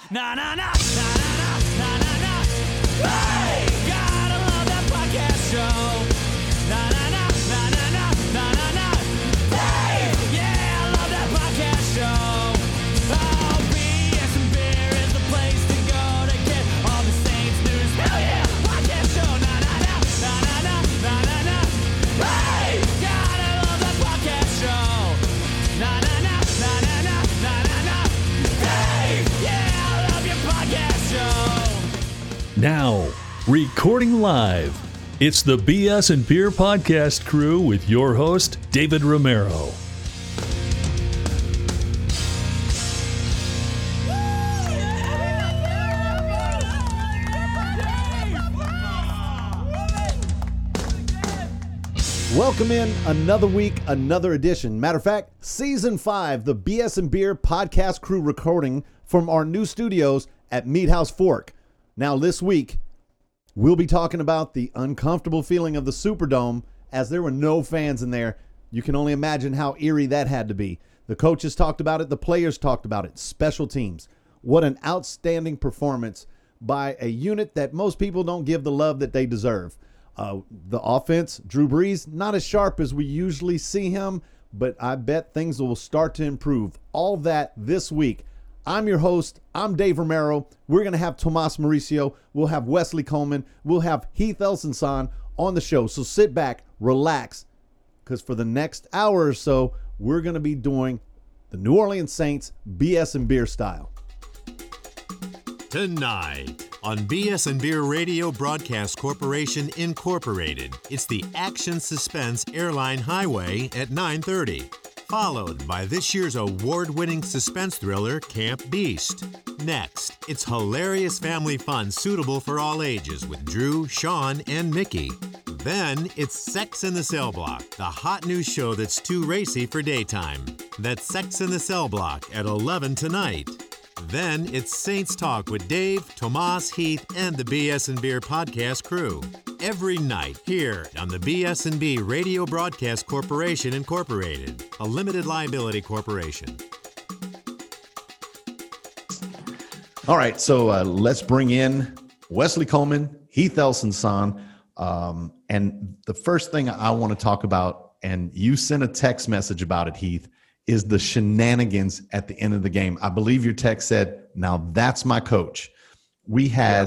Na na na na na na na na. Hey, gotta love that podcast show. Na na na na na na na na na. Hey, yeah, I love that podcast show. Oh, BS and beer is the place to go to get all the Saints news. Hell yeah, podcast show. Na na na na na na na na na. Hey, gotta love that podcast show. Na na na na na na na na na. Hey, yeah, I love your podcast show. Now, recording live, it's the BS and Beer podcast crew with your host, David Romero. Welcome in another week, another edition. Matter of fact, Season 5, the BS and Beer podcast crew recording from our new studios at Meat House Fork. Now, this week, we'll be talking about the uncomfortable feeling of the Superdome as there were no fans in there. You can only imagine how eerie that had to be. The coaches talked about it. The players talked about it. Special teams. What an outstanding performance by a unit that most people don't give the love that they deserve. The offense, Drew Brees, not as sharp as we usually see him, but I bet things will start to improve. All that this week. I'm your host. I'm Dave Romero. We're going to have Tomas Mauricio. We'll have Wesley Coleman. We'll have Heath Elson on the show. So sit back, relax, because for the next hour or so, we're going to be doing the New Orleans Saints BS and Beer style. Tonight on BS and Beer Radio Broadcast Corporation Incorporated, it's the Action Suspense Airline Highway at 9:30, followed by this year's award-winning suspense thriller Camp Beast. Next, it's hilarious family fun suitable for all ages with Drew, Sean, and Mickey. Then it's Sex in the Cell Block, the hot new show that's too racy for daytime. That's Sex in the Cell Block at 11 tonight. Then it's Saints Talk with Dave, Tomas, Heath, and the BS and Beer podcast crew. Every night here on the BS&B Radio Broadcast Corporation Incorporated, a limited liability corporation. All right, so let's bring in Wesley Coleman, Heath Elson, and the first thing I want to talk about, and you sent a text message about it, Heath, is the shenanigans at the end of the game. I believe your text said, now that's my coach. We had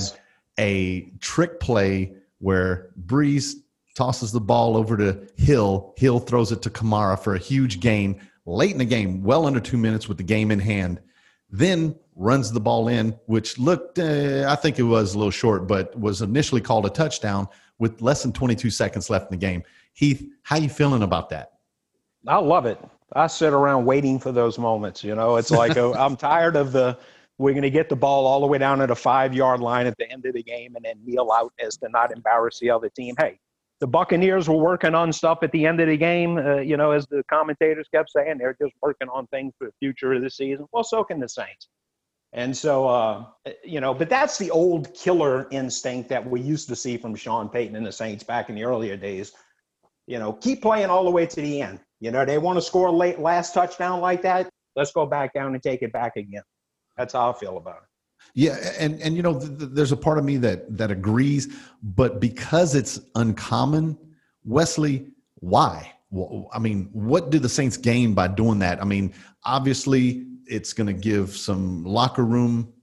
a trick play where Brees tosses the ball over to Hill. Hill throws it to Kamara for a huge gain late in the game, well under 2 minutes with the game in hand. Then runs the ball in, which looked, I think it was a little short, but was initially called a touchdown with less than 22 seconds left in the game. Heath, how you feeling about that? I love it. I sit around waiting for those moments. You know, it's like I'm tired of we're going to get the ball all the way down at a 5-yard line at the end of the game and then kneel out as to not embarrass the other team. Hey, the Buccaneers were working on stuff at the end of the game. As the commentators kept saying, they're just working on things for the future of the season. Well, so can the Saints. And so, but that's the old killer instinct that we used to see from Sean Payton and the Saints back in the earlier days. Keep playing all the way to the end. They want to score a last touchdown like that. Let's go back down and take it back again. That's how I feel about it. Yeah, and there's a part of me that agrees, but because it's uncommon, Wesley, why? Well, I mean, what do the Saints gain by doing that? I mean, obviously, it's going to give some locker room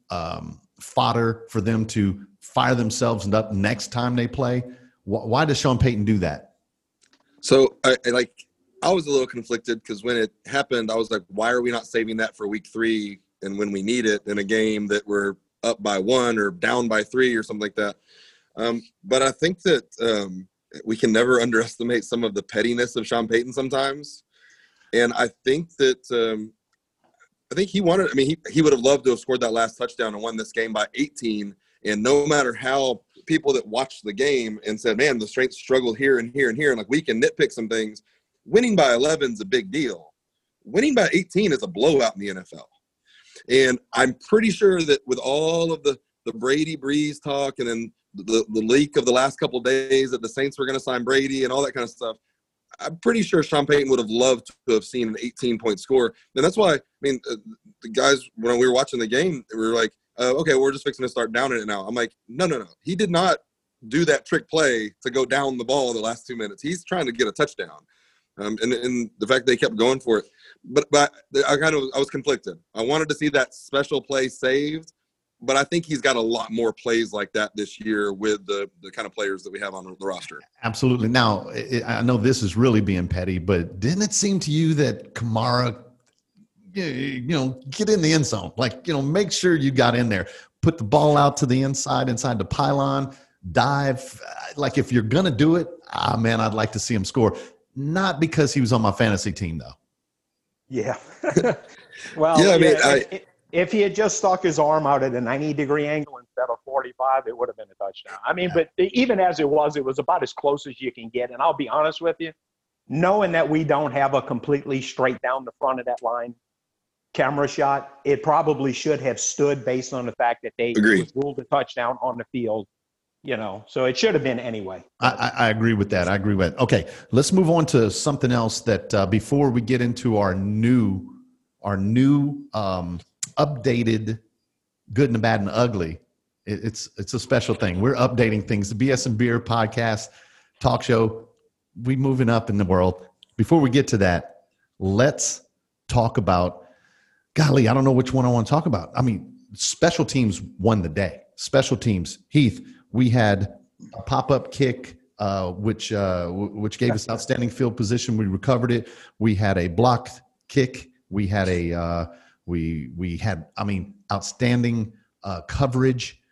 fodder for them to fire themselves up next time they play. Why does Sean Payton do that? So, I was a little conflicted because when it happened, I was like, why are we not saving that for week 3 and when we need it in a game that we're up by 1 or down by 3 or something like that? But I think that we can never underestimate some of the pettiness of Sean Payton sometimes. And I think that he wanted – he would have loved to have scored that last touchdown and won this game by 18. And no matter how people that watched the game and said, man, the Saints struggled here and here and here, and like we can nitpick some things, winning by 11 is a big deal. Winning by 18 is a blowout in the NFL. And I'm pretty sure that with all of the Brady Brees talk and then the leak of the last couple of days that the Saints were going to sign Brady and all that kind of stuff, I'm pretty sure Sean Payton would have loved to have seen an 18-point score. And that's why, the guys, when we were watching the game, we were like, okay, we're just fixing to start downing it now. I'm like, no. He did not do that trick play to go down the ball the last 2 minutes. He's trying to get a touchdown. And the fact they kept going for it. But I was conflicted. I wanted to see that special play saved, but I think he's got a lot more plays like that this year with the kind of players that we have on the roster. Absolutely. Now, I know this is really being petty, but didn't it seem to you that Kamara, get in the end zone? Like, make sure you got in there. Put the ball out to the inside the pylon, dive. Like, if you're going to do it, man, I'd like to see him score. Not because he was on my fantasy team, though. Yeah. Well, if he had just stuck his arm out at a 90-degree angle instead of 45, it would have been a touchdown. I mean, but even as it was about as close as you can get. And I'll be honest with you, knowing that we don't have a completely straight down the front of that line camera shot, it probably should have stood based on the fact that they ruled a touchdown on the field. So it should have been anyway. I agree with that. Okay, let's move on to something else that before we get into our new updated Good and the Bad and the Ugly, it's a special thing. We're updating things. The BS and Beer podcast talk show, we moving up in the world. Before we get to that, let's talk about, golly, I don't know which one I want to talk about. I mean, special teams won the day. Special teams. Heath, we had a pop-up kick, which gave us outstanding field position. We recovered it. We had a blocked kick. We had outstanding coverage.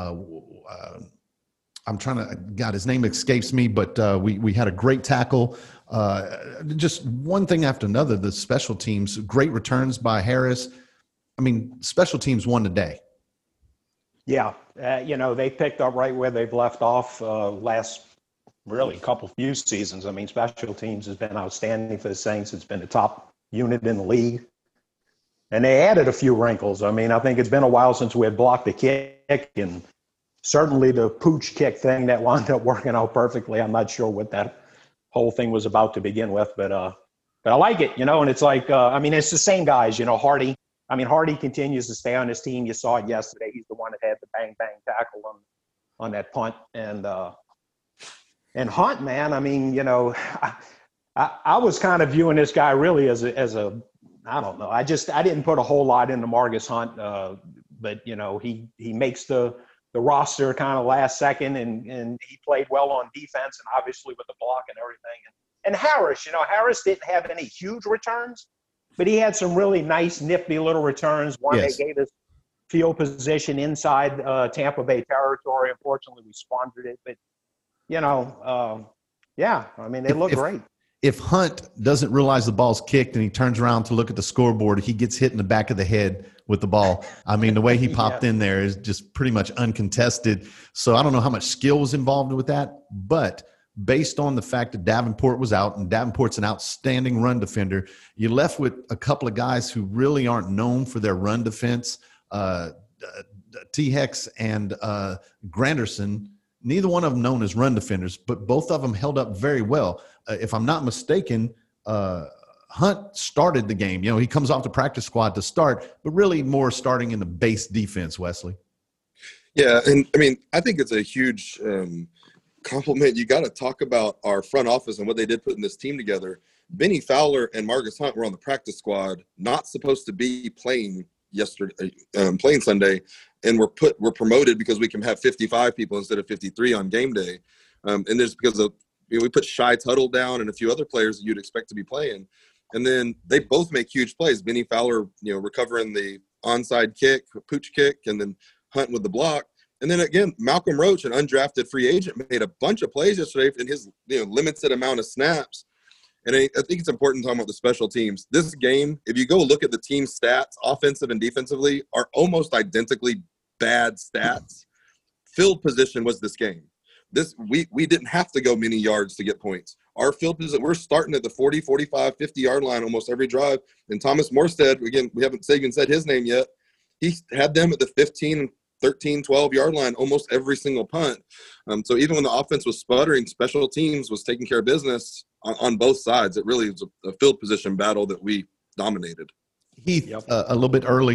I'm trying to, God, his name escapes me, but we had a great tackle. Just one thing after another. The special teams, great returns by Harris. I mean, special teams won the day. Yeah, they picked up right where they've left off last really few seasons. I mean, special teams has been outstanding for the Saints. It's been the top unit in the league. And they added a few wrinkles. I mean, I think it's been a while since we had blocked the kick, and certainly the pooch kick thing that wound up working out perfectly. I'm not sure what that whole thing was about to begin with, but I like it, and it's like, it's the same guys, Hardy. Hardy continues to stay on his team. You saw it yesterday. He's the one that had the bang tackle on that punt. And Hunt, man, I was kind of viewing this guy really as a I don't know. I didn't put a whole lot into Margus Hunt, but he makes the roster kind of last second, and he played well on defense and obviously with the block and everything. And Harris, Harris didn't have any huge returns, but he had some really nice, nifty little returns. One, They gave us field position inside Tampa Bay territory. Unfortunately, we squandered it. But, they look great. If Hunt doesn't realize the ball's kicked and he turns around to look at the scoreboard, he gets hit in the back of the head with the ball. The way he popped in there is just pretty much uncontested. So I don't know how much skill was involved with that, but based on the fact that Davenport was out, and Davenport's an outstanding run defender, you left with a couple of guys who really aren't known for their run defense, T-Hex and Granderson. Neither one of them known as run defenders, but both of them held up very well. If I'm not mistaken, Hunt started the game. He comes off the practice squad to start, but really more starting in the base defense, Wesley. Yeah, and I think it's a huge compliment. You got to talk about our front office and what they did putting this team together. Benny Fowler and Margus Hunt were on the practice squad, not supposed to be playing playing Sunday, and we're promoted because we can have 55 people instead of 53 on game day. And there's because of we put Shy Tuttle down and a few other players that you'd expect to be playing, and then they both make huge plays. Benny Fowler, recovering the onside kick, pooch kick, and then Hunt with the block. And then again, Malcolm Roach, an undrafted free agent, made a bunch of plays yesterday in his limited amount of snaps. And I think it's important talking about the special teams. This game, if you go look at the team stats, offensive and defensively, are almost identically bad stats. Field position was this game. We didn't have to go many yards to get points. Our field position, we're starting at the 40, 45, 50-yard line almost every drive. And Thomas Morstead, again, we haven't even said his name yet. He had them at the 15, 13, 12-yard line almost every single punt. So even when the offense was sputtering, special teams was taking care of business on both sides. It really was a field position battle that we dominated. Heath, a little bit earlier,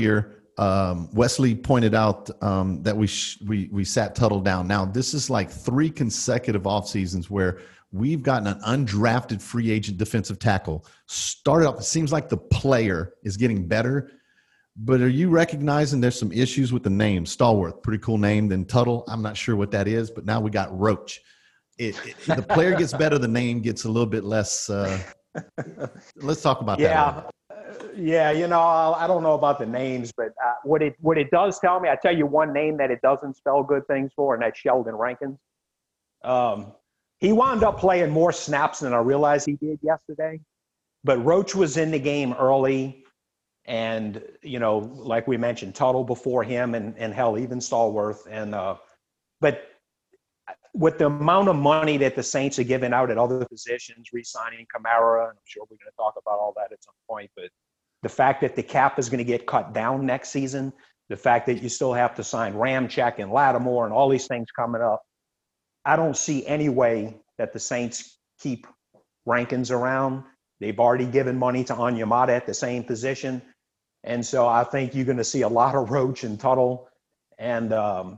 Wesley pointed out that we sat Tuttle down. Now, this is like 3 consecutive off seasons where we've gotten an undrafted free agent defensive tackle. Started off, it seems like the player is getting better, but are you recognizing there's some issues with the name? Stallworth, pretty cool name. Then Tuttle, I'm not sure what that is, but now we got Roach. The player gets better, the name gets a little bit less. Let's talk about that. Yeah, I don't know about the names, but what it does tell me, I tell you one name that it doesn't spell good things for, and that's Sheldon Rankins. He wound up playing more snaps than I realized he did yesterday, but Roach was in the game early, and like we mentioned, Tuttle before him, and hell, even Stallworth, and but with the amount of money that the Saints are giving out at other positions, re-signing Kamara, and I'm sure we're going to talk about all that at some point, but the fact that the cap is going to get cut down next season, the fact that you still have to sign Ramczyk and Lattimore and all these things coming up, I don't see any way that the Saints keep Rankins around. They've already given money to Onyemata at the same position. And so I think you're going to see a lot of Roach and Tuttle. And,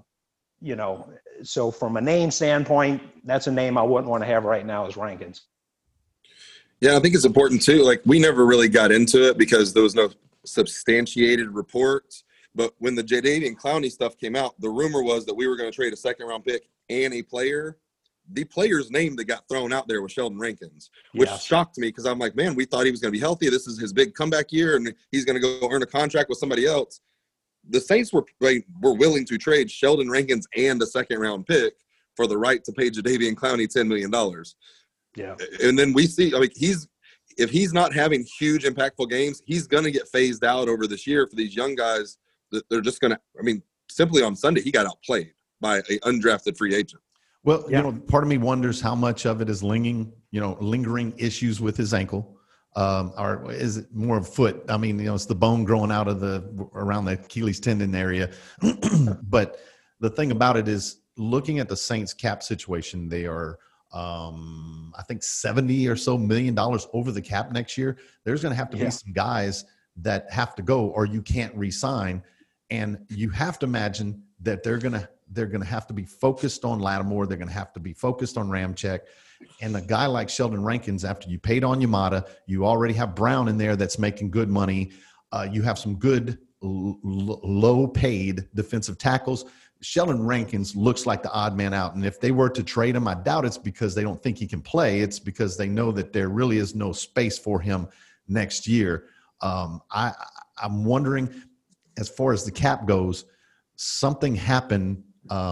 so from a name standpoint, that's a name I wouldn't want to have right now is Rankins. Yeah, I think it's important too. Like, we never really got into it because there was no substantiated reports. But when the Jadeveon Clowney stuff came out, the rumor was that we were going to trade a second-round pick and a player. The player's name that got thrown out there was Sheldon Rankins, which shocked me because I'm like, man, we thought he was going to be healthy. This is his big comeback year, and he's going to go earn a contract with somebody else. The Saints were willing to trade Sheldon Rankins and a second-round pick for the right to pay Jadeveon Clowney $10 million. Yeah. And then we see, if he's not having huge impactful games, he's going to get phased out over this year for these young guys that they're just going to, simply on Sunday, he got outplayed by an undrafted free agent. Well, part of me wonders how much of it is lingering issues with his ankle. Or is it more of foot? It's the bone growing out of around the Achilles tendon area. But the thing about it is, looking at the Saints cap situation, they are, I think $70 or so million over the cap next year. There's going to have to be some guys that have to go, or you can't re-sign. And you have to imagine that they're going to have to be focused on Lattimore. They're going to have to be focused on Ramczyk. And a guy like Sheldon Rankins, after you paid on Onyemata, you already have Brown in there that's making good money. You have some good low-paid defensive tackles. Sheldon Rankins looks like the odd man out. And if they were to trade him, I doubt it's because they don't think he can play. It's because they know that there really is no space for him next year. I'm wondering, as far as the cap goes, something happened.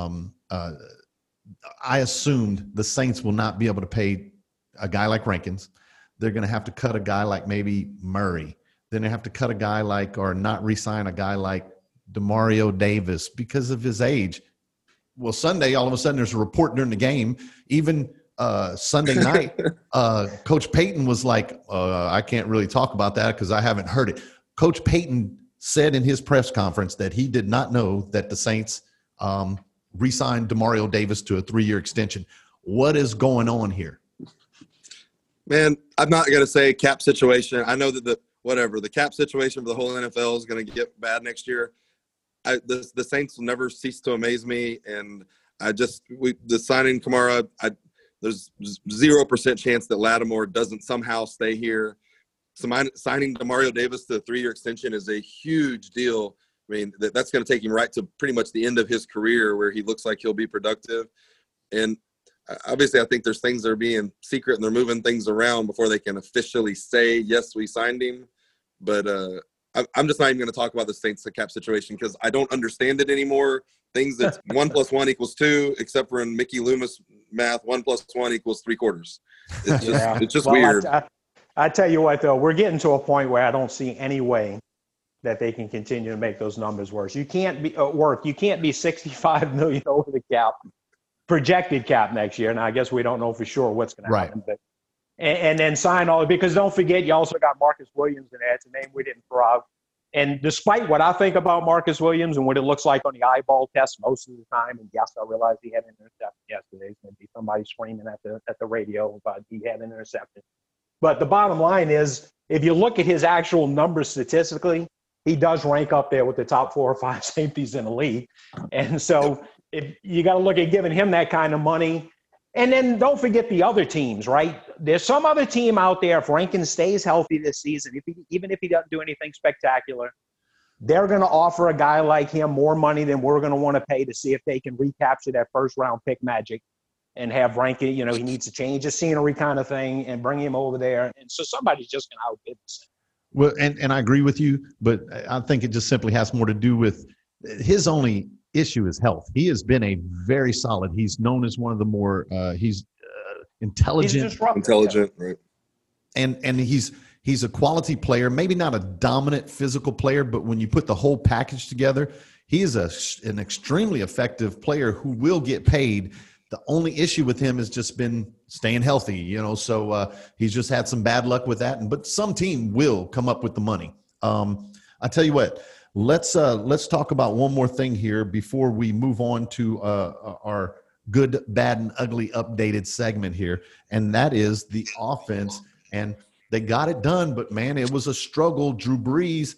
I assumed the Saints will not be able to pay a guy like Rankins. They're going to have to cut a guy like maybe Murray. Then they have to cut a guy like, or not re-sign a guy like Demario Davis because of his age. Well, Sunday, all of a sudden, there's a report during the game. Even Sunday night, Coach Payton was like, I can't really talk about that because I haven't heard it. Coach Payton said in his press conference that he did not know that the Saints re-signed Demario Davis to a 3-year extension. What is going on here? Man, I'm not going to say cap situation. I know that the cap situation for the whole NFL is going to get bad next year. The Saints will never cease to amaze me. And the signing Kamara, there's 0% chance that Lattimore doesn't somehow stay here. Signing Demario Davis to a 3-year extension is a huge deal. That's going to take him right to pretty much the end of his career where he looks like he'll be productive. And obviously I think there's things that are being secret and they're moving things around before they can officially say, yes, we signed him. But I'm just not even going to talk about the Saints cap situation because I don't understand it anymore. Things that 1 + 1 = 2, except for in Mickey Loomis math, 1 + 1 = 3/4. It's just weird. I tell you what, though, we're getting to a point where I don't see any way that they can continue to make those numbers worse. You can't be $65 million over the cap, projected cap next year. Now, I guess we don't know for sure what's going to happen, but and then sign all, because don't forget, you also got Marcus Williams in there. It's a name we didn't throw out. And despite what I think about Marcus Williams and what it looks like on the eyeball test most of the time, and yes, I realized he had an interception yesterday. It's going to be somebody screaming at the radio about he had an interception. But the bottom line is, if you look at his actual numbers statistically, he does rank up there with the top 4 or 5 safeties in the league. And so if you got to look at giving him that kind of money. And then don't forget the other teams, right? There's some other team out there, if Rankin stays healthy this season, even if he doesn't do anything spectacular, they're going to offer a guy like him more money than we're going to want to pay to see if they can recapture that first-round pick magic and have Rankin, he needs to change the scenery kind of thing and bring him over there. And so somebody's just going to outbid this. Well, and I agree with you, but I think it just simply has more to do with his only issue is health. He has been a very solid. He's known as one of the more intelligent. Right? And he's a quality player. Maybe not a dominant physical player, but when you put the whole package together, he is an extremely effective player who will get paid. The only issue with him has just been staying healthy, so he's just had some bad luck with that. But some team will come up with the money. I tell you what, let's talk about one more thing here before we move on to our good, bad, and ugly updated segment here, and that is the offense. And they got it done, but man, it was a struggle. Drew Brees,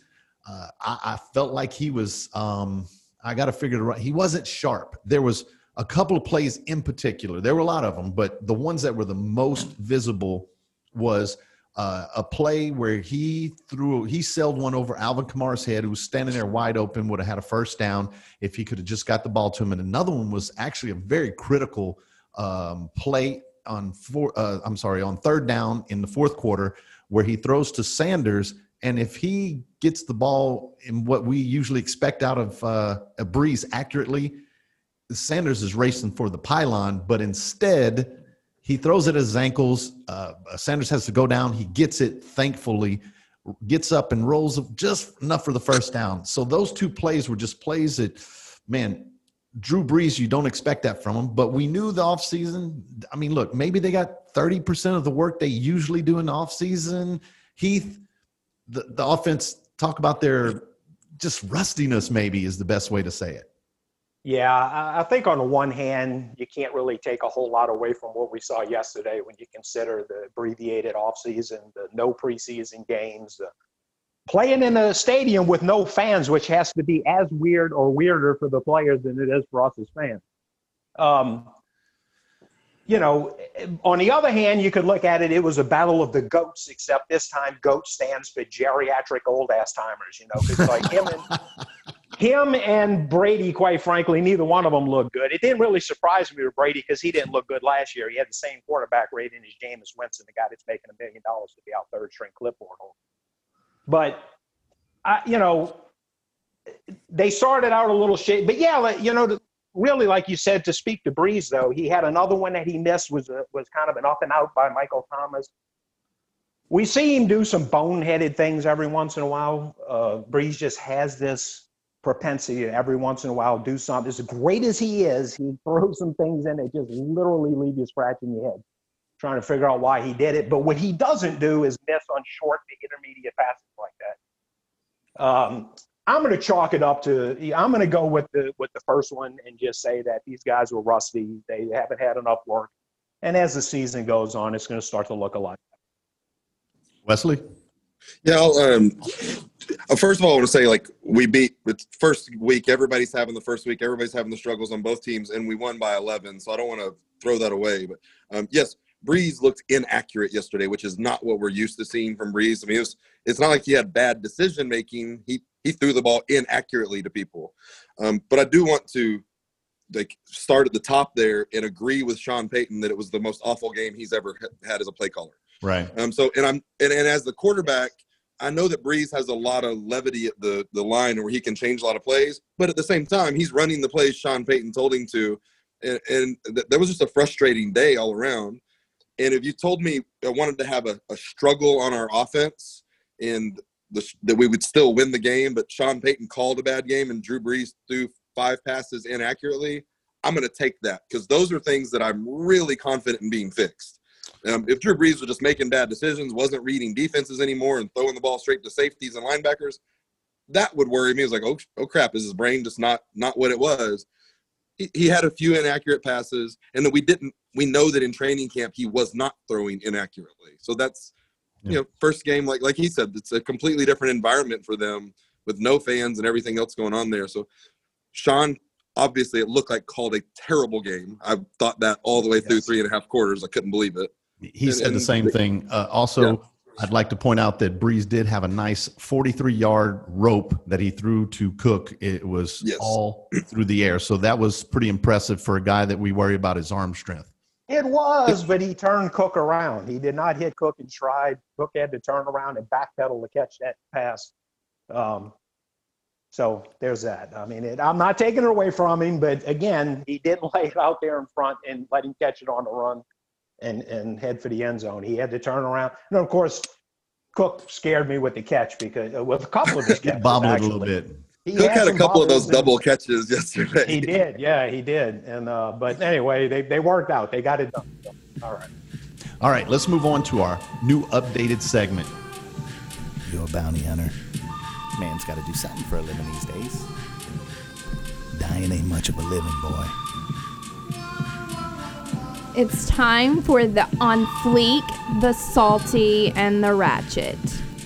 I felt like he was. I got to figure it out. He wasn't sharp. There was a couple of plays in particular. There were a lot of them, but the ones that were the most visible was a play where he sailed one over Alvin Kamara's head, who was standing there wide open, would have had a first down if he could have just got the ball to him. And another one was actually a very critical play on third down in the fourth quarter, where he throws to Sanders. And if he gets the ball in what we usually expect out of a Brees accurately, Sanders is racing for the pylon, but instead he throws it at his ankles. Sanders has to go down. He gets it, thankfully, gets up and rolls just enough for the first down. So those two plays were just plays that, man, Drew Brees, you don't expect that from him. But we knew the offseason. I mean, look, maybe they got 30% of the work they usually do in the offseason. Heath, the offense, talk about their just rustiness, maybe is the best way to say it. Yeah, I think on the one hand, you can't really take a whole lot away from what we saw yesterday when you consider the abbreviated offseason, the no preseason games, playing in a stadium with no fans, which has to be as weird or weirder for the players than it is for us as fans. On the other hand, you could look at it, it was a battle of the GOATs, except this time GOAT stands for geriatric old-ass timers, because like him and Brady, quite frankly, neither one of them looked good. It didn't really surprise me with Brady because he didn't look good last year. He had the same quarterback rating as Jameis Winston, the guy that's making $1 million to be out third-string clipboard holder. But, they started out a little shit. But, yeah, really, like you said, to speak to Brees, though, he had another one that he missed was kind of an up and out by Michael Thomas. We see him do some boneheaded things every once in a while. Brees just has this propensity to every once in a while do something. As great as he is, he throws some things in that just literally leave you scratching your head, trying to figure out why he did it. But what he doesn't do is miss on short to intermediate passes like that. I'm going to chalk it up to – I'm going to go with the first one and just say that these guys were rusty. They haven't had enough work. And as the season goes on, it's going to start to look a lot better. Wesley? Yeah, first of all, I want to say, we beat – it's first week. Everybody's having the first week. Everybody's having the struggles on both teams, and we won by 11. So I don't want to throw that away. But, yes, Brees looked inaccurate yesterday, which is not what we're used to seeing from Brees. I mean, it's not like he had bad decision-making. He threw the ball inaccurately to people. But I do want to start at the top there and agree with Sean Payton that it was the most awful game he's ever had as a play caller. Right. So and as the quarterback, I know that Brees has a lot of levity at the line where he can change a lot of plays, but at the same time, he's running the plays Sean Payton told him to, and that was just a frustrating day all around. And if you told me I wanted to have a struggle on our offense and that we would still win the game, but Sean Payton called a bad game and Drew Brees threw 5 passes inaccurately, I'm going to take that because those are things that I'm really confident in being fixed. If Drew Brees was just making bad decisions, wasn't reading defenses anymore and throwing the ball straight to safeties and linebackers, that would worry me. It was like, oh crap, is his brain just not what it was? He had a few inaccurate passes, and that we know that in training camp he was not throwing inaccurately. So that's, first game, like he said, it's a completely different environment for them with no fans and everything else going on there. So Sean, obviously it looked like called a terrible game. I thought that all the way through 3.5 quarters. I couldn't believe it. He said the same thing. Also, I'd like to point out that Breeze did have a nice 43-yard rope that he threw to Cook. It was all through the air. So that was pretty impressive for a guy that we worry about his arm strength. It was, but he turned Cook around. He did not hit Cook in stride. Cook had to turn around and backpedal to catch that pass. So there's that. I mean, I'm not taking it away from him, but again, he didn't lay it out there in front and let him catch it on the run and head for the end zone. He had to turn around. And of course, Cook scared me with the catch because with a couple of his catches, bobbled a little bit. Cook had a couple of those double catches yesterday. He did, yeah, he did. And but anyway, they worked out. They got it done. So, all right, let's move on to our new updated segment. You're a bounty hunter. Man's got to do something for a living these days. Dying ain't much of a living, boy. It's time for the On Fleek, the Salty, and the Ratchet.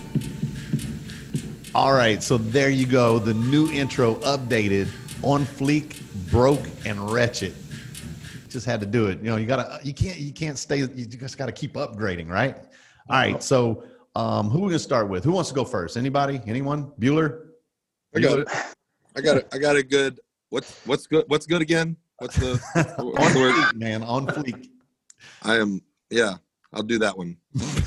All right, so there you go. The new intro updated, On Fleek, Broke, and Wretched. Just had to do it. You know, you can't stay. You just got to keep upgrading, right? All right, so who are we gonna start with? Who wants to go first? Anybody? Anyone? Bueller? I got it. I got a good. What's good? What's good again? What's the word? Man, on fleek. I am. Yeah, I'll do that one.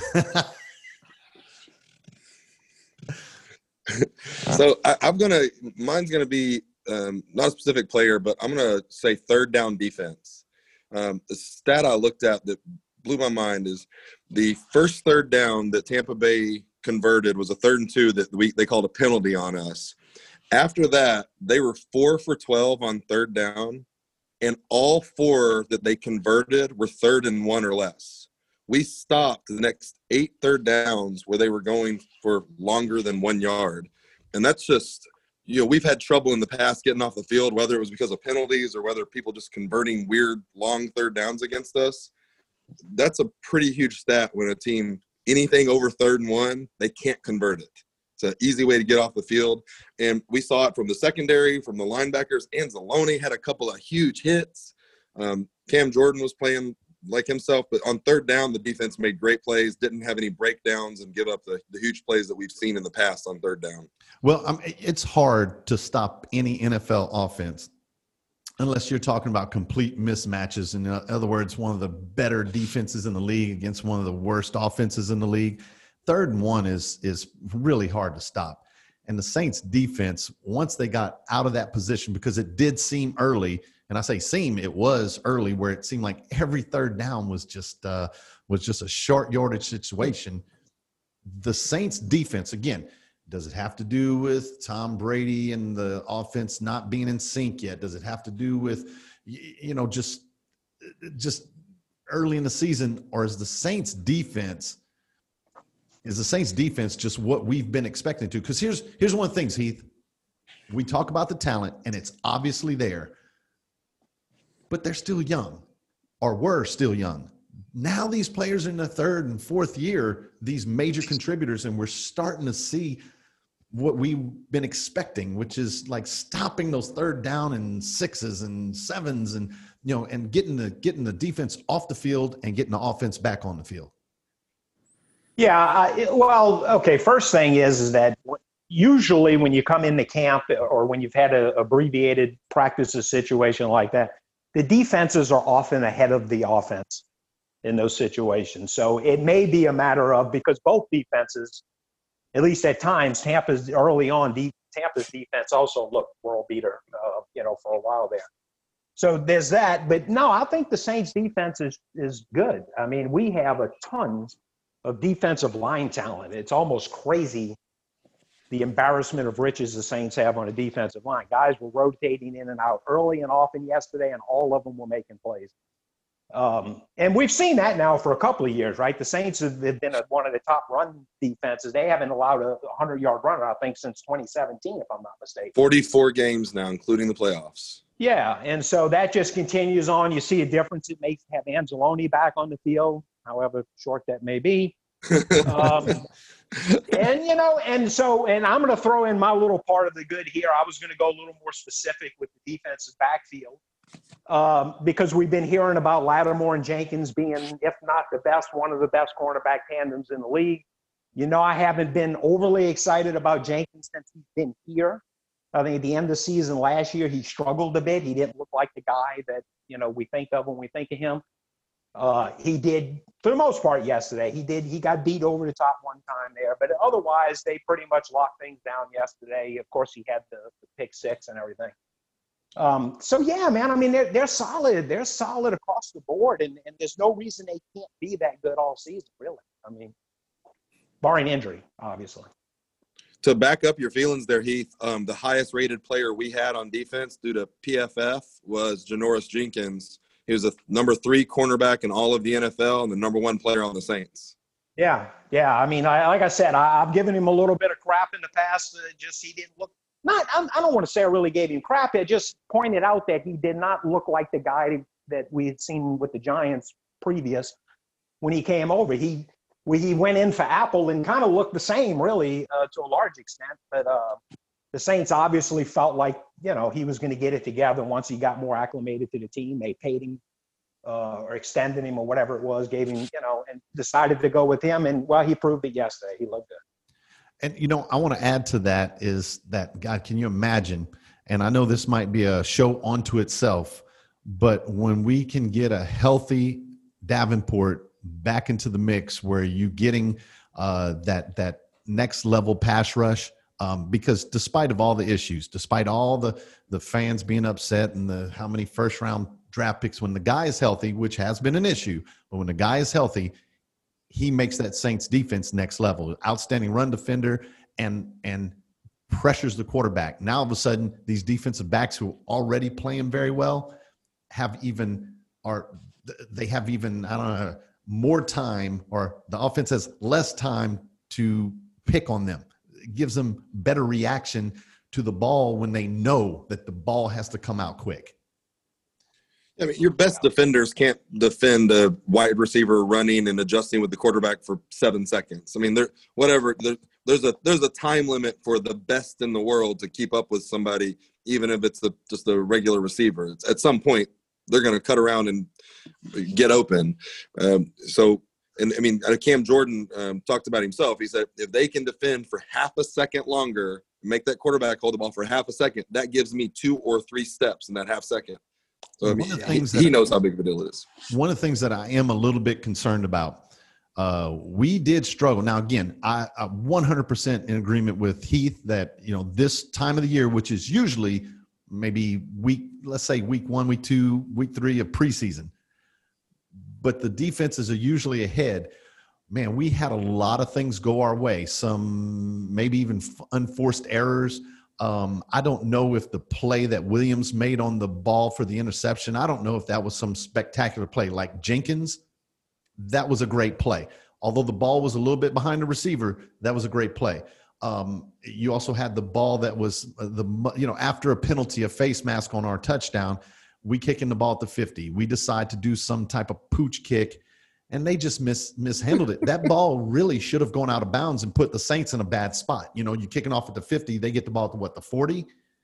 So mine's gonna be not a specific player, but I'm gonna say third down defense. The stat I looked at that blew my mind is the first third down that Tampa Bay converted was a 3rd and 2 that they called a penalty on us. After that, they were 4 for 12 on third down, and all 4 that they converted were 3rd and 1 or less. We stopped the next 8 third downs where they were going for longer than 1 yard. And that's just, we've had trouble in the past getting off the field, whether it was because of penalties or whether people just converting weird long third downs against us. That's a pretty huge stat when a team, anything over 3rd and 1, they can't convert it. It's an easy way to get off the field. And we saw it from the secondary, from the linebackers. Anzalone had a couple of huge hits. Cam Jordan was playing like himself, but on third down, the defense made great plays, didn't have any breakdowns and give up the huge plays that we've seen in the past on third down. Well, it's hard to stop any NFL offense unless you're talking about complete mismatches. In other words, one of the better defenses in the league against one of the worst offenses in the league. 3rd and 1 is really hard to stop. And the Saints defense, once they got out of that position, because it did seem early, and I say seem, it was early, where it seemed like every third down was just a short yardage situation. The Saints defense, again, does it have to do with Tom Brady and the offense not being in sync yet? Does it have to do with, just early in the season? Or is the Saints defense just what we've been expecting to? Because here's one of the things, Heath. We talk about the talent, and it's obviously there. But they're still young, or were still young. Now these players are in their 3rd and 4th year, these major contributors, and we're starting to see what we've been expecting, which is like stopping those 3rd down and 6s and 7s, and and getting the defense off the field and getting the offense back on the field. Yeah, okay. First thing is that usually when you come into camp or when you've had an abbreviated practices situation like that, the defenses are often ahead of the offense in those situations. So it may be a matter of, because both defenses, at least at times, Tampa's defense also looked world beater, for a while there. So there's that. But no, I think the Saints defense is good. I mean, we have a ton of defensive line talent. It's almost crazy the embarrassment of riches the Saints have on a defensive line. Guys were rotating in and out early and often yesterday, and all of them were making plays. And we've seen that now for a couple of years, right? The Saints have been one of the top run defenses. They haven't allowed a 100-yard runner, I think, since 2017, if I'm not mistaken. 44 games now, including the playoffs. Yeah, and so that just continues on. You see a difference. It may have Anzalone back on the field, however short that may be. And I'm going to throw in my little part of the good here. I was going to go a little more specific with the defensive backfield because we've been hearing about Lattimore and Jenkins being, if not the best, one of the best cornerback tandems in the league. I haven't been overly excited about Jenkins since he's been here. I think at the end of the season last year, he struggled a bit. He didn't look like the guy that, we think of when we think of him. He did, for the most part yesterday, he got beat over the top one time there, but otherwise they pretty much locked things down yesterday. Of course, he had the pick six and everything. So yeah, man, I mean, they're solid. They're solid across the board, and there's no reason they can't be that good all season, really. I mean, barring injury, obviously. To back up your feelings there, Heath, the highest rated player we had on defense due to PFF was Janoris Jenkins. He was a number 3 cornerback in all of the NFL and the number 1 player on the Saints. Yeah. I mean, like I said, I've given him a little bit of crap in the past. He didn't look – I don't want to say I really gave him crap. I just pointed out that he did not look like the guy that we had seen with the Giants previous when he came over. He went in for Apple and kind of looked the same, really, to a large extent. But the Saints obviously felt like, he was going to get it together once he got more acclimated to the team. They paid him or extended him or whatever it was, gave him, and decided to go with him. And, well, he proved it yesterday. He looked good. And, I want to add to that is that, God, can you imagine, and I know this might be a show unto itself, but when we can get a healthy Davenport back into the mix where you getting that next level pass rush, because despite of all the issues, despite all the fans being upset and how many first round draft picks, when the guy is healthy, which has been an issue, but when the guy is healthy, he makes that Saints defense next level. Outstanding run defender and pressures the quarterback. Now all of a sudden, these defensive backs who are already playing very well have even more time, or the offense has less time to pick on them. It gives them better reaction to the ball when they know that the ball has to come out quick. I mean, your best defenders can't defend a wide receiver running and adjusting with the quarterback for 7 seconds. I mean, there's a time limit for the best in the world to keep up with somebody, even if it's just a regular receiver. At some point, they're going to cut around and get open. Cam Jordan talked about himself. He said, if they can defend for half a second longer, make that quarterback hold the ball for half a second, that gives me 2 or 3 steps in that half second. So he knows how big of a deal it is. One of the things that I am a little bit concerned about, we did struggle. Now, again, I'm 100% in agreement with Heath that, this time of the year, which is usually maybe week 1, week 2, week 3 of preseason, but the defenses are usually ahead. Man, we had a lot of things go our way, some maybe even unforced errors. I don't know if the play that Williams made on the ball for the interception, I don't know if that was some spectacular play. Like Jenkins, that was a great play. Although the ball was a little bit behind the receiver, that was a great play. You also had the ball that was after a penalty, a face mask on our touchdown, we kicking the ball at the 50. We decide to do some type of pooch kick, and they just mishandled it. That ball really should have gone out of bounds and put the Saints in a bad spot. You're kicking off at the 50. They get the ball at the 40?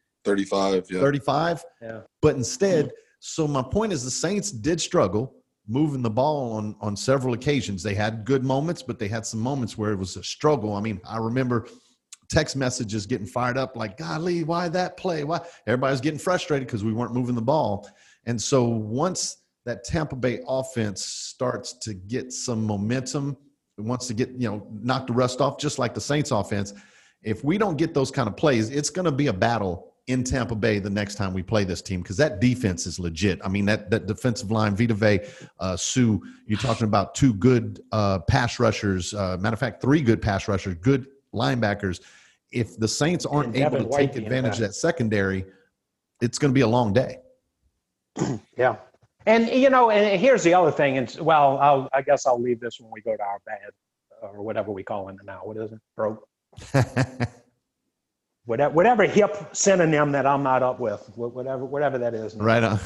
35, yeah. 35? Yeah. But instead, so my point is the Saints did struggle moving the ball on several occasions. They had good moments, but they had some moments where it was a struggle. I mean, I remember text messages getting fired up like, golly, why that play? Why? Everybody was getting frustrated because we weren't moving the ball. And so once that Tampa Bay offense starts to get some momentum, it wants to get, knock the rust off, just like the Saints offense. If we don't get those kind of plays, it's going to be a battle in Tampa Bay the next time we play this team, because that defense is legit. I mean, that defensive line, Vita Vea, Sue, you're talking about 2 good pass rushers. Matter of fact, 3 good pass rushers, good linebackers. If the Saints aren't able to take advantage of that secondary, it's going to be a long day. Yeah. And, and here's the other thing. And I guess I'll leave this when we go to our bad or whatever we call it now. What is it? Broke. Whatever hip synonym that I'm not up with, whatever that is. Right on.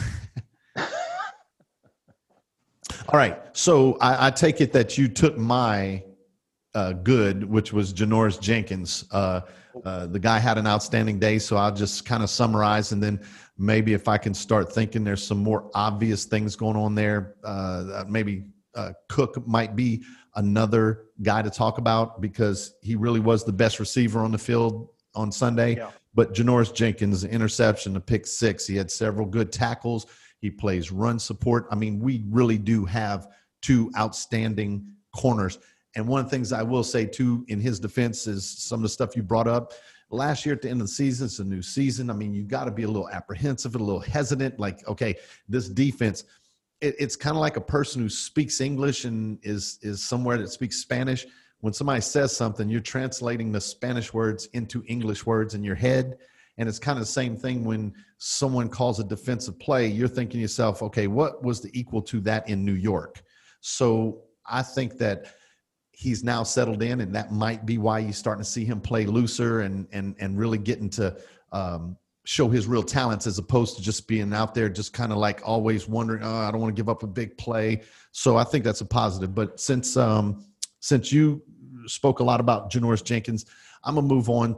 All right. So I take it that you took my good, which was Janoris Jenkins. The guy had an outstanding day, so I'll just kind of summarize, and then maybe if I can start thinking there's some more obvious things going on there, maybe Cook might be another guy to talk about because he really was the best receiver on the field on Sunday. Yeah. But Janoris Jenkins, interception, a pick six. He had several good tackles. He plays run support. I mean, we really do have two outstanding corners. And one of the things I will say, too, in his defense is some of the stuff you brought up. Last year at the end of the season, it's a new season. I mean, you got to be a little apprehensive, a little hesitant. Like, okay, this defense, it's kind of like a person who speaks English and is somewhere that speaks Spanish. When somebody says something, you're translating the Spanish words into English words in your head. And it's kind of the same thing when someone calls a defensive play. You're thinking to yourself, okay, what was the equal to that in New York? So I think that he's now settled in, and that might be why you're starting to see him play looser and really getting to show his real talents as opposed to just being out there just kind of like always wondering, oh, I don't want to give up a big play. So I think that's a positive. But since you spoke a lot about Janoris Jenkins, I'm going to move on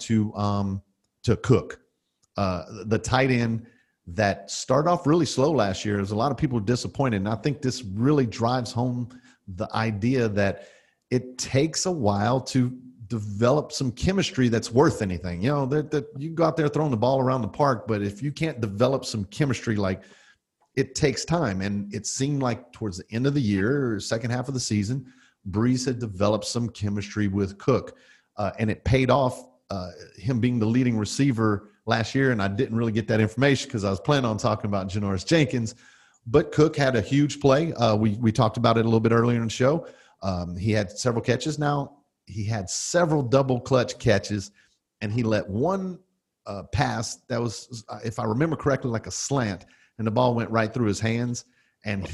to Cook, the tight end that started off really slow last year. There's a lot of people disappointed, and I think this really drives home the idea that it takes a while to develop some chemistry that's worth anything. You know, that you go out there throwing the ball around the park, but if you can't develop some chemistry, like, it takes time. And it seemed like towards the end of the year or second half of the season, Brees had developed some chemistry with Cook, and it paid off, him being the leading receiver last year. And I didn't really get that information because I was planning on talking about Janoris Jenkins, but Cook had a huge play. We talked about it a little bit earlier in the show. He had several catches. Now, he had several double clutch catches, and he let one pass that was, if I remember correctly, like a slant, and the ball went right through his hands. And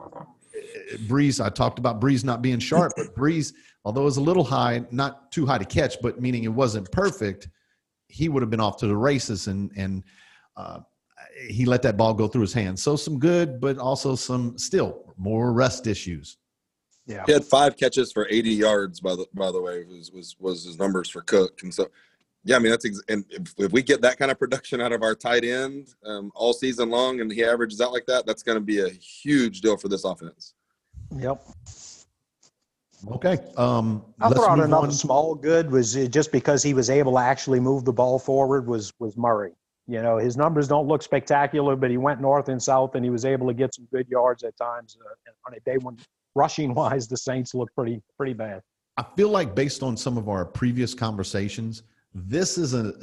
Brees, I talked about Brees not being sharp, but Brees, although it was a little high, not too high to catch, but meaning it wasn't perfect, he would have been off to the races, and he let that ball go through his hands. So some good, but also some still more rust issues. Yeah. He had 5 catches for 80 yards, by the way, was his numbers for Cook. And so, yeah, I mean, and if we get that kind of production out of our tight end all season long and he averages out like that, that's going to be a huge deal for this offense. Yep. Okay. I thought another small good was just because he was able to actually move the ball forward was Murray. You know, his numbers don't look spectacular, but he went north and south, and he was able to get some good yards at times on a day when rushing-wise the Saints looked pretty bad. I feel like based on some of our previous conversations, this is and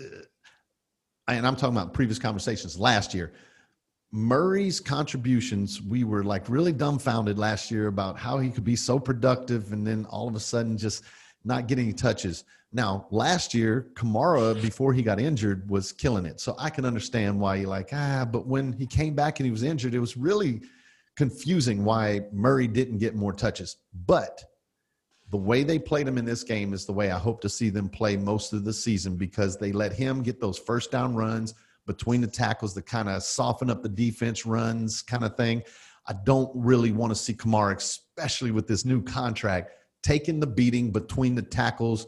I'm talking about previous conversations last year, Murray's contributions, we were like really dumbfounded last year about how he could be so productive and then all of a sudden just not getting any touches. Now, last year, Kamara, before he got injured, was killing it. So I can understand why you're like, but when he came back and he was injured, it was really confusing why Murray didn't get more touches. But the way they played him in this game is the way I hope to see them play most of the season, because they let him get those first down runs between the tackles that kind of soften up the defense runs kind of thing. I don't really want to see Kamara, especially with this new contract, taking the beating between the tackles.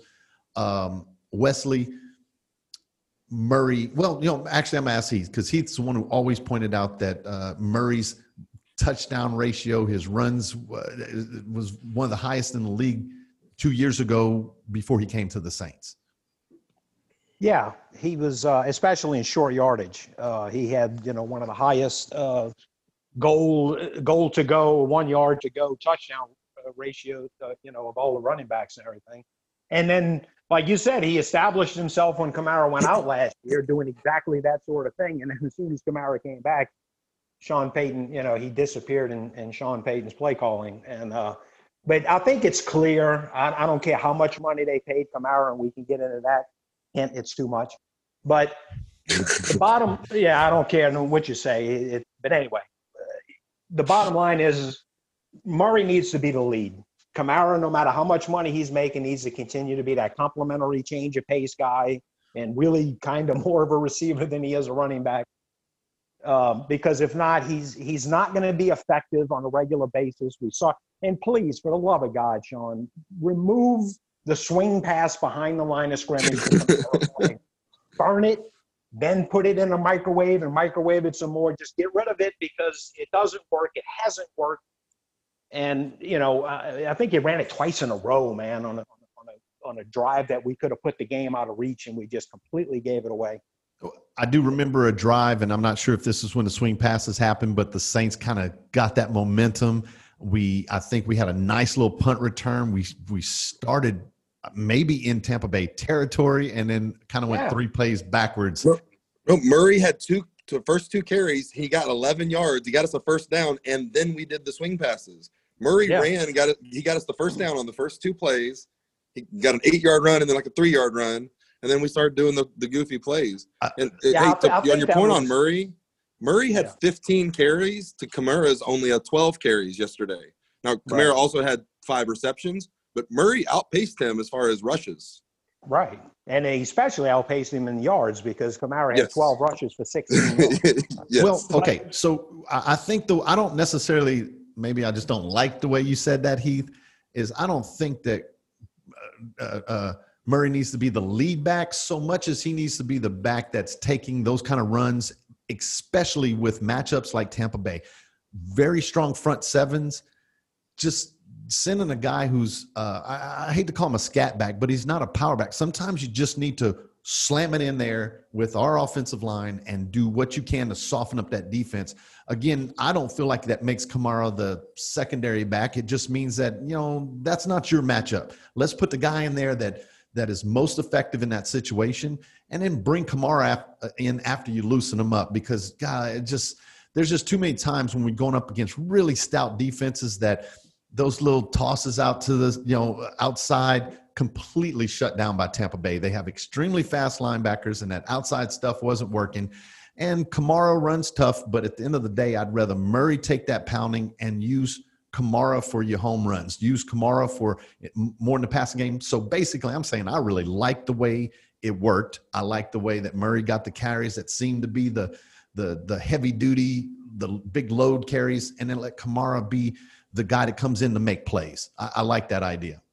Wesley, Murray, well, you know, actually I'm going to ask Heath, because Heath's the one who always pointed out that Murray's touchdown ratio, his runs was one of the highest in the league 2 years ago before he came to the Saints. Yeah, he was, especially in short yardage. He had, one of the highest goal to go, 1 yard to go touchdown ratio, of all the running backs and everything. And then, like you said, he established himself when Kamara went out last year, doing exactly that sort of thing. And then as soon as Kamara came back, Sean Payton, he disappeared in Sean Payton's play calling. And but I think it's clear. I don't care how much money they paid Kamara, and we can get into that. And it's too much. But the bottom, I don't care what you say. But anyway, the bottom line is Murray needs to be the lead. Kamara, no matter how much money he's making, needs to continue to be that complimentary change of pace guy and really kind of more of a receiver than he is a running back. Because if not, he's not going to be effective on a regular basis. We saw, and please, for the love of God, Sean, remove the swing pass behind the line of scrimmage, burn it, then put it in a microwave and microwave it some more. Just get rid of it because it doesn't work. It hasn't worked. And, I think he ran it twice in a row, man, on a drive that we could have put the game out of reach, and we just completely gave it away. I do remember a drive, and I'm not sure if this is when the swing passes happened, but the Saints kind of got that momentum. I think we had a nice little punt return. We started maybe in Tampa Bay territory and then kind of went 3 plays backwards. No, Murray had first 2 carries. He got 11 yards. He got us a first down, and then we did the swing passes. Murray ran and got us the first down on the first 2 plays. He got an 8-yard run and then like a 3-yard run. And then we started doing the goofy plays. And on your point on Murray had 15 carries to Kamara's only 12 carries yesterday. Now, Kamara also had 5 receptions, but Murray outpaced him as far as rushes. Right. And he especially outpaced him in yards because Kamara had 12 rushes for 16 Yes. Well, okay. So I think, though, I don't necessarily – maybe I just don't like the way you said that, Heath, is I don't think that Murray needs to be the lead back so much as he needs to be the back that's taking those kind of runs, especially with matchups like Tampa Bay. Very strong front sevens. Just sending a guy who's I hate to call him a scat back, but he's not a power back. Sometimes you just need to slam it in there with our offensive line and do what you can to soften up that defense. Again, I don't feel like that makes Kamara the secondary back. It just means that, that's not your matchup. Let's put the guy in there that is most effective in that situation, and then bring Kamara in after you loosen him up, because God, there's just too many times when we're going up against really stout defenses that those little tosses out to the outside completely shut down by Tampa Bay. They have extremely fast linebackers, and that outside stuff wasn't working. And Kamara runs tough, but at the end of the day, I'd rather Murray take that pounding and use Kamara for your home runs. Use Kamara for more in the passing game. So basically, I'm saying I really like the way it worked. I like the way that Murray got the carries that seemed to be the heavy duty, the big load carries, and then let Kamara be the guy that comes in to make plays. I like that idea.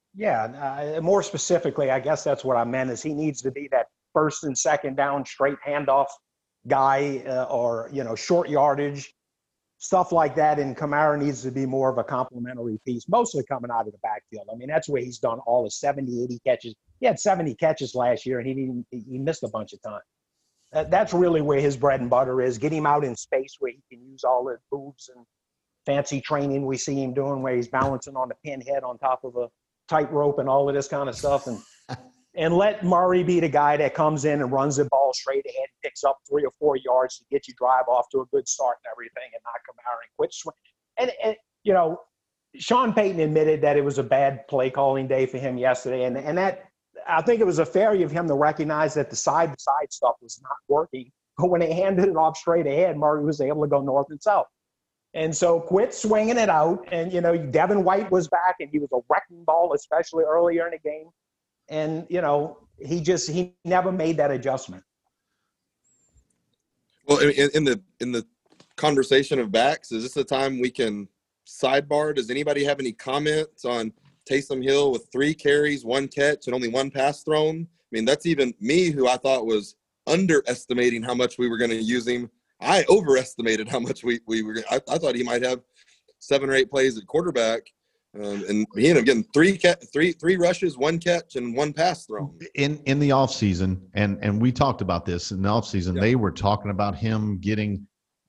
Yeah, more specifically, I guess that's what I meant, is he needs to be that first and second down straight handoff guy, or short yardage, stuff like that. And Kamara needs to be more of a complementary piece, mostly coming out of the backfield. I mean, that's where he's done all his 70, 80 catches. He had 70 catches last year, and he missed a bunch of time. That's really where his bread and butter is. Get him out in space where he can use all his moves and fancy training we see him doing, where he's balancing on a pinhead on top of a tightrope and all of this kind of stuff. And let Murray be the guy that comes in and runs the ball straight ahead, picks up 3 or 4 yards to get you drive off to a good start and everything, and not Kamara and quit swing. And Sean Payton admitted that it was a bad play calling day for him yesterday. And that, I think it was a failure of him to recognize that the side-to-side stuff was not working. But when they handed it off straight ahead, Murray was able to go north and south. And so quit swinging it out. And, Devin White was back, and he was a wrecking ball, especially earlier in the game. And, he never made that adjustment. Well, in the conversation of backs, is this the time we can sidebar? Does anybody have any comments on Taysom Hill with 3 carries, 1 catch, and only 1 pass thrown? I mean, that's even me, who I thought was underestimating how much we were going to use him. I overestimated how much we were. I thought he might have 7 or 8 plays at quarterback, and he ended up getting 3 rushes, 1 catch, and 1 pass thrown. In the offseason, and we talked about this in the offseason, They were talking about him getting,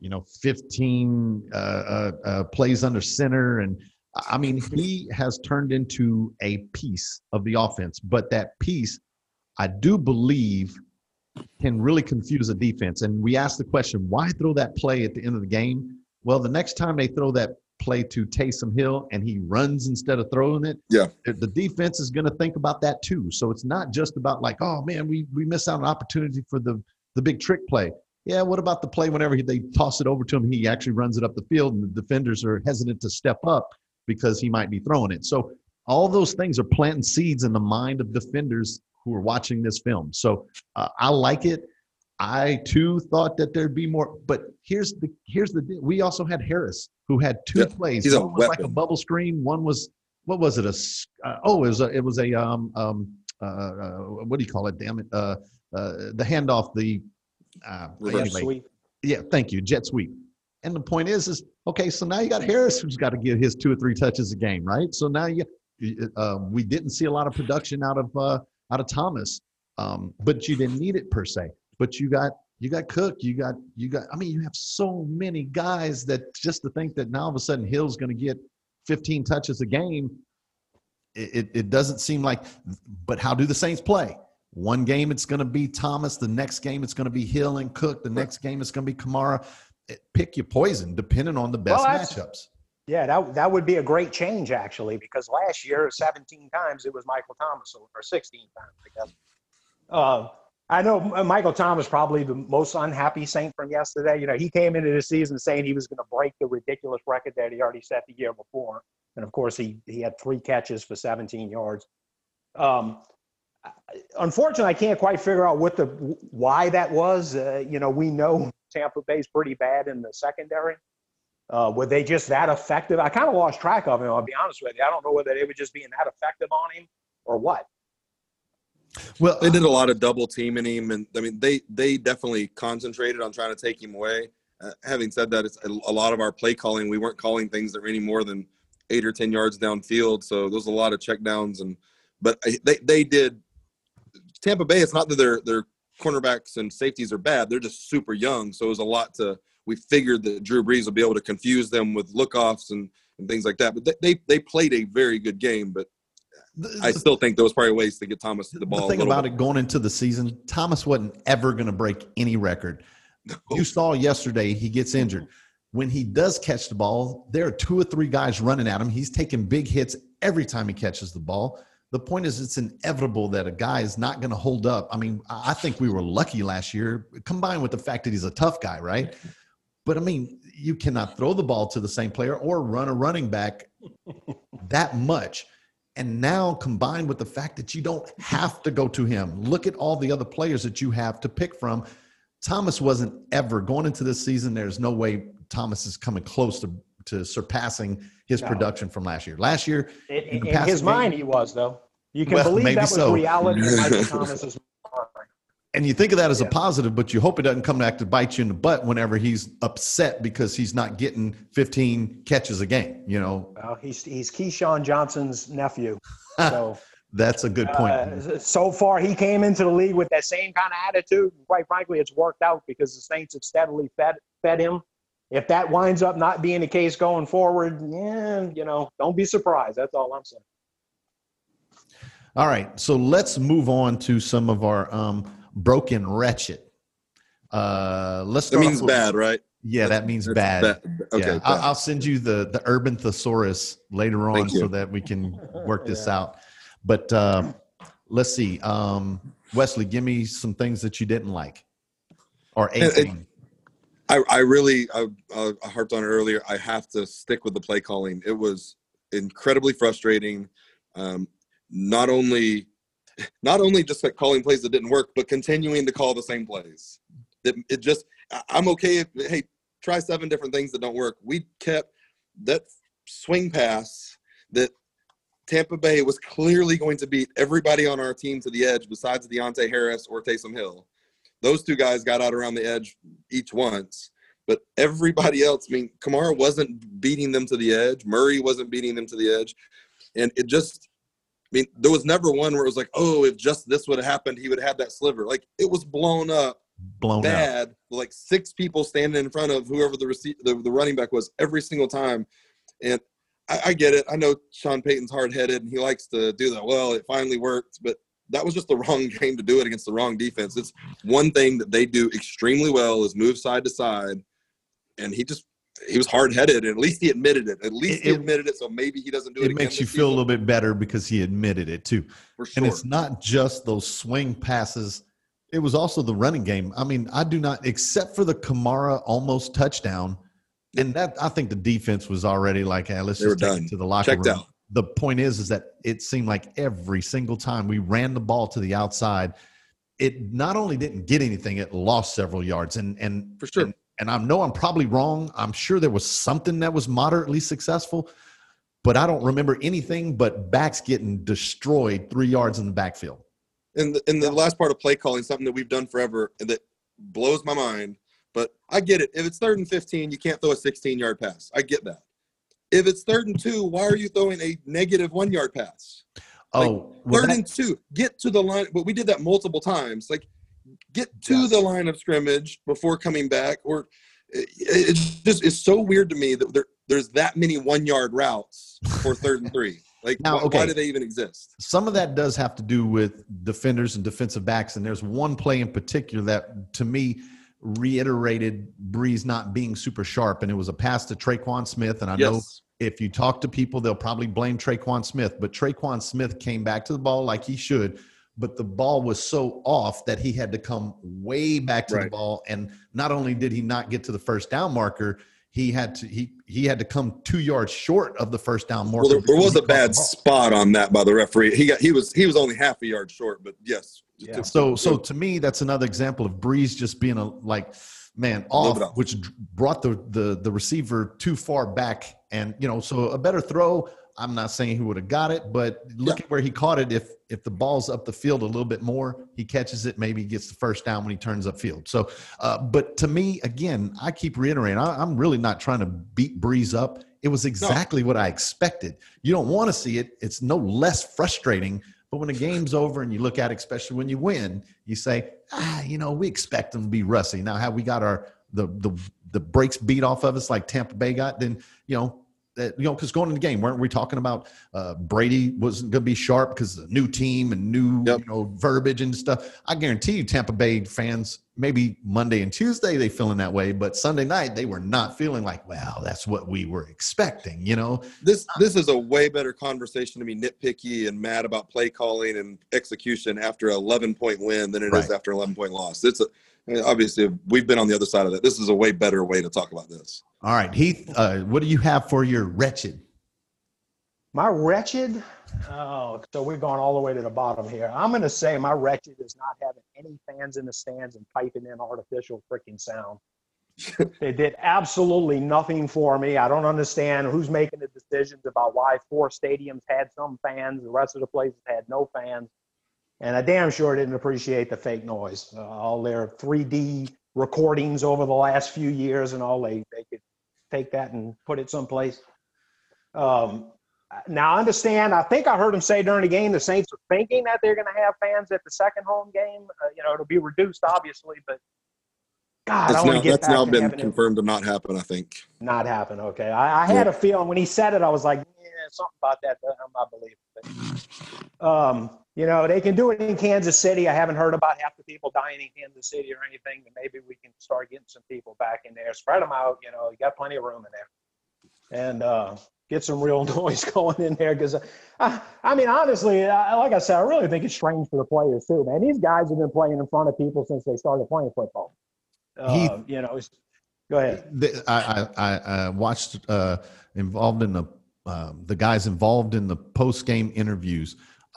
15 plays under center, and I mean, he has turned into a piece of the offense. But that piece, I do believe, can really confuse a defense. And we asked the question, why throw that play at the end of the game? Well, the next time they throw that play to Taysom Hill and he runs instead of throwing it, the defense is going to think about that too. So it's not just about like, oh man, we missed out on an opportunity for the big trick play. Yeah, what about the play whenever they toss it over to him, he actually runs it up the field and the defenders are hesitant to step up because he might be throwing it. So all those things are planting seeds in the mind of defenders who are watching this film. So I like it. I too thought that there'd be more, but here's the we also had Harris, who had 2 plays. One was like a bubble screen. One was what was it? It was a what do you call it? Damn it. The handoff, Reverse sweep. yeah, thank you. Jet sweep. And the point is okay, so now you got Harris who's got to get his 2 or 3 touches a game, right? So now we didn't see a lot of production out of Thomas, but you didn't need it per se. But you got Cook, you got. I mean, you have so many guys that just to think that now all of a sudden Hill's going to get 15 touches a game, it doesn't seem like. But how do the Saints play? One game it's going to be Thomas, the next game it's going to be Hill and Cook, the next game it's going to be Kamara. Pick your poison depending on the best matchups. Yeah, that would be a great change, actually, because last year, 17 times, it was Michael Thomas, or 16 times, I guess. I know Michael Thomas probably the most unhappy Saint from yesterday. You know, he came into the season saying he was going to break the ridiculous record that he already set the year before. And, of course, he had 3 catches for 17 yards. Unfortunately, I can't quite figure out why that was. We know Tampa Bay's pretty bad in the secondary. Were they just that effective? I kind of lost track of him, I'll be honest with you. I don't know whether they were just being that effective on him or what. Well, they did a lot of double teaming him, and I mean, they definitely concentrated on trying to take him away. Having said that, it's a lot of our play calling. We weren't calling things that were any more than 8 or 10 yards downfield, so there was a lot of checkdowns. But they did. Tampa Bay, it's not that their cornerbacks and safeties are bad; they're just super young. So it was a lot we figured that Drew Brees would be able to confuse them with lookoffs and things like that. But they played a very good game. But I still think there was probably ways to get Thomas the ball. The thing about it going into the season, Thomas wasn't ever going to break any record. No. You saw yesterday he gets injured. When he does catch the ball, there are 2 or 3 guys running at him. He's taking big hits every time he catches the ball. The point is it's inevitable that a guy is not going to hold up. I mean, I think we were lucky last year, combined with the fact that he's a tough guy, right? But, I mean, you cannot throw the ball to the same player or run a running back that much. And now combined with the fact that you don't have to go to him. Look at all the other players that you have to pick from. Thomas wasn't ever going into this season. There's no way Thomas is coming close to surpassing his production from last year. Last year, in his mind, he was, though. You can believe that was reality in Michael Thomas's mind. And you think of that as a positive, but you hope it doesn't come back to bite you in the butt whenever he's upset because he's not getting 15 catches a game, you know. Well, he's Keyshawn Johnson's nephew. So that's a good point. So far, he came into the league with that same kind of attitude. Quite frankly, it's worked out because the Saints have steadily fed him. If that winds up not being the case going forward, don't be surprised. That's all I'm saying. All right, so let's move on to some of our broken wretched. Let's start. That means bad, right? Yeah, that means bad. Okay, yeah. bad. I'll send you the Urban Thesaurus later on so that we can work this out. But let's see. Wesley, give me some things that you didn't like. Or a thing. I harped on it earlier. I have to stick with the play calling. It was incredibly frustrating. Not only just like calling plays that didn't work, but continuing to call the same plays. I'm okay if, try 7 different things that don't work. We kept that swing pass that Tampa Bay was clearly going to beat everybody on our team to the edge besides Deontay Harris or Taysom Hill. Those 2 guys got out around the edge each once. But everybody else, I mean, Kamara wasn't beating them to the edge. Murray wasn't beating them to the edge. And it just – I mean, there was never one where it was like, oh, if just this would have happened, he would have had that sliver. Like, it was blown up bad. Like 6 people standing in front of whoever the running back was every single time. And I get it. I know Sean Payton's hard-headed, and he likes to do that. Well, it finally worked. But that was just the wrong game to do it against the wrong defense. It's one thing that they do extremely well is move side to side. And he was hard-headed, and at least he admitted it. He admitted it, so maybe he doesn't do it again. It makes you feel a little bit better because he admitted it too. For sure. And it's not just those swing passes. It was also the running game. I mean, I do not, except for the Kamara almost touchdown, and that I think the defense was already like, hey, let's just take it to the locker room. Out. The point is that it seemed like every single time we ran the ball to the outside, it not only didn't get anything, it lost several yards. And for sure. And I know I'm probably wrong. I'm sure there was something that was moderately successful, but I don't remember anything but backs getting destroyed 3 yards in the backfield. And the last part of play calling, something that we've done forever and that blows my mind, but I get it. If it's 3rd and 15, you can't throw a 16-yard pass. I get that. If it's 3rd and 2, why are you throwing a negative 1-yard pass? Oh, like, 3rd and 2, get to the line. But we did that multiple times. Like, get to the line of scrimmage before coming back. Or it just is so weird to me that there's that many 1-yard routes for 3rd and 3. Like, now, why do they even exist? Some of that does have to do with defenders and defensive backs, and there's one play in particular that, to me, reiterated Breeze not being super sharp, and it was a pass to Traquan Smith, and I know if you talk to people, they'll probably blame Traquan Smith, but Traquan Smith came back to the ball like he should, but the ball was so off that he had to come way back to the ball, and not only did he not get to the first down marker, he had to come 2 yards short of the first down marker. Well, there was a bad spot on that by the referee. He was only half a yard short, but yes. Yeah. So to me, that's another example of Breeze just being off, which brought the receiver too far back. And, so a better throw, I'm not saying he would have got it, but look at where he caught it. If the ball's up the field a little bit more, he catches it, maybe he gets the first down when he turns upfield. So, but to me, again, I keep reiterating, I'm really not trying to beat Breeze up. It was exactly what I expected. You don't want to see it. It's no less frustrating. But when the game's over and you look at it, especially when you win, you say, we expect them to be rusty. Now, have we got the brakes beat off of us like Tampa Bay got? Then, because going in the game, weren't we talking about Brady wasn't going to be sharp because of the new team and new verbiage and stuff? I guarantee you Tampa Bay fans, maybe Monday and Tuesday they feeling that way, but Sunday night they were not feeling like, well, that's what we were expecting, This is a way better conversation to be nitpicky and mad about play calling and execution after an 11-point win than it is after an 11-point loss. Obviously, we've been on the other side of that. This is a way better way to talk about this. All right, Heath, what do you have for your wretched? My wretched? Oh, so we're going all the way to the bottom here. I'm going to say my wretched is not having any fans in the stands and piping in artificial freaking sound. They did absolutely nothing for me. I don't understand who's making the decisions about why 4 stadiums had some fans, the rest of the places had no fans. And I damn sure didn't appreciate the fake noise. All their 3D recordings over the last few years and all, they could take that and put it someplace. Now, I understand, I think I heard him say during the game, the Saints are thinking that they're going to have fans at the second home game. It'll be reduced, obviously, but God, that's now been confirmed to not happen, I think. Not happen, okay. I had a feeling when he said it, I was like, something about that I'm not believing it. They can do it in Kansas City. I haven't heard about half the people dying in Kansas City or anything, but maybe we can start getting some people back in there. Spread them out, you got plenty of room in there. And get some real noise going in there because, honestly, like I said, I really think it's strange for the players too, man. These guys have been playing in front of people since they started playing football. Go ahead. I watched involved in the guys involved in the post-game interviews.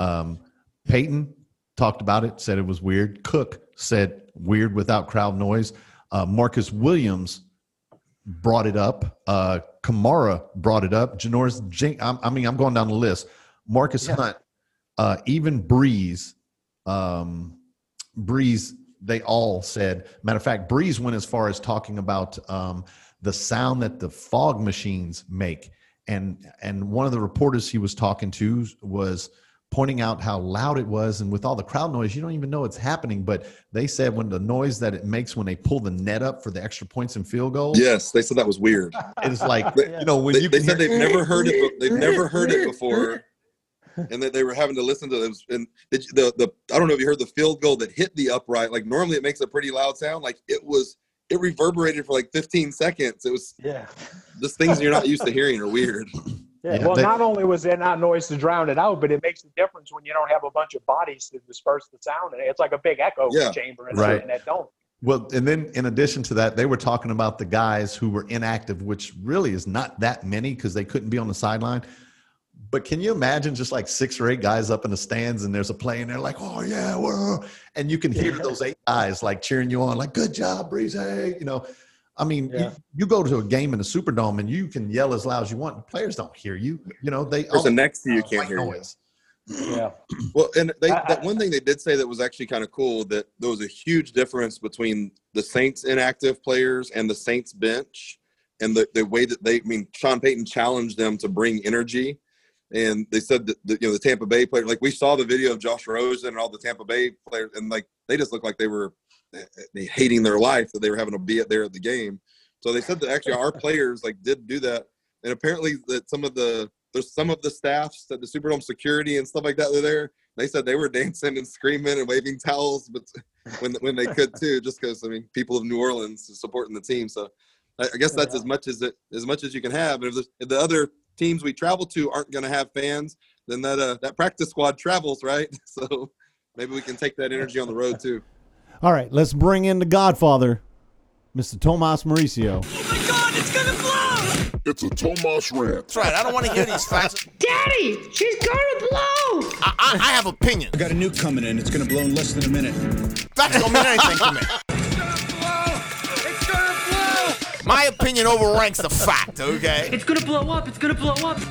Peyton talked about it, said it was weird. Cook said weird without crowd noise. Marcus Williams brought it up. Kamara brought it up. I'm going down the list. Marcus Hunt, even Breeze, they all said, matter of fact, Breeze went as far as talking about the sound that the fog machines make. And one of the reporters he was talking to was pointing out how loud it was. And with all the crowd noise, you don't even know it's happening. But they said when the noise that it makes when they pull the net up for the extra points and field goals. Yes, they said that was weird. It's like, they said they've never heard it. They've never heard it before. And that they were having to listen to this. And the I don't know if you heard the field goal that hit the upright. Like normally it makes a pretty loud sound. Like it reverberated for like 15 seconds. It was just things you're not used to hearing are weird. Not only was there not noise to drown it out, but it makes a difference when you don't have a bunch of bodies to disperse the sound. It's like a big echo chamber in that dome. Well, and then in addition to that, they were talking about the guys who were inactive, which really is not that many because they couldn't be on the sideline. But can you imagine just like 6 or 8 guys up in the stands and there's a play and they're like, oh, yeah, we're, and you can hear those 8 guys like cheering you on, like, good job, Breeze. Hey, I mean, you go to a game in the Superdome and you can yell as loud as you want. The players don't hear you. You know, the person next to you can't hear noise. You. Yeah. Well, and that one thing they did say that was actually kind of cool, that there was a huge difference between the Saints inactive players and the Saints bench, and the way that Sean Payton challenged them to bring energy. And they said that the Tampa Bay players, like we saw the video of Josh Rosen and all the Tampa Bay players, and like they just looked like they were hating their life that they were having to be there at the game. So they said that actually our players like did do that, and apparently that there's some of the staffs at the Superdome security and stuff like that were there. They said they were dancing and screaming and waving towels, but when they could too, just because people of New Orleans are supporting the team. So I guess that's as much as you can have. And if the other teams we travel to aren't going to have fans, then that practice squad travels, right? So maybe we can take that energy on the road too. All right, let's bring in the Godfather, Mr. Tomas Mauricio. Oh my God, it's gonna blow! It's a Tomas rant. That's right. I don't want to hear these facts. Daddy, she's gonna blow! I have opinion. I got a nuke coming in. It's going to blow in less than a minute. Facts don't mean anything to me. It's gonna blow! It's gonna blow! My opinion overranks the fact, okay? It's gonna blow up! It's gonna blow up!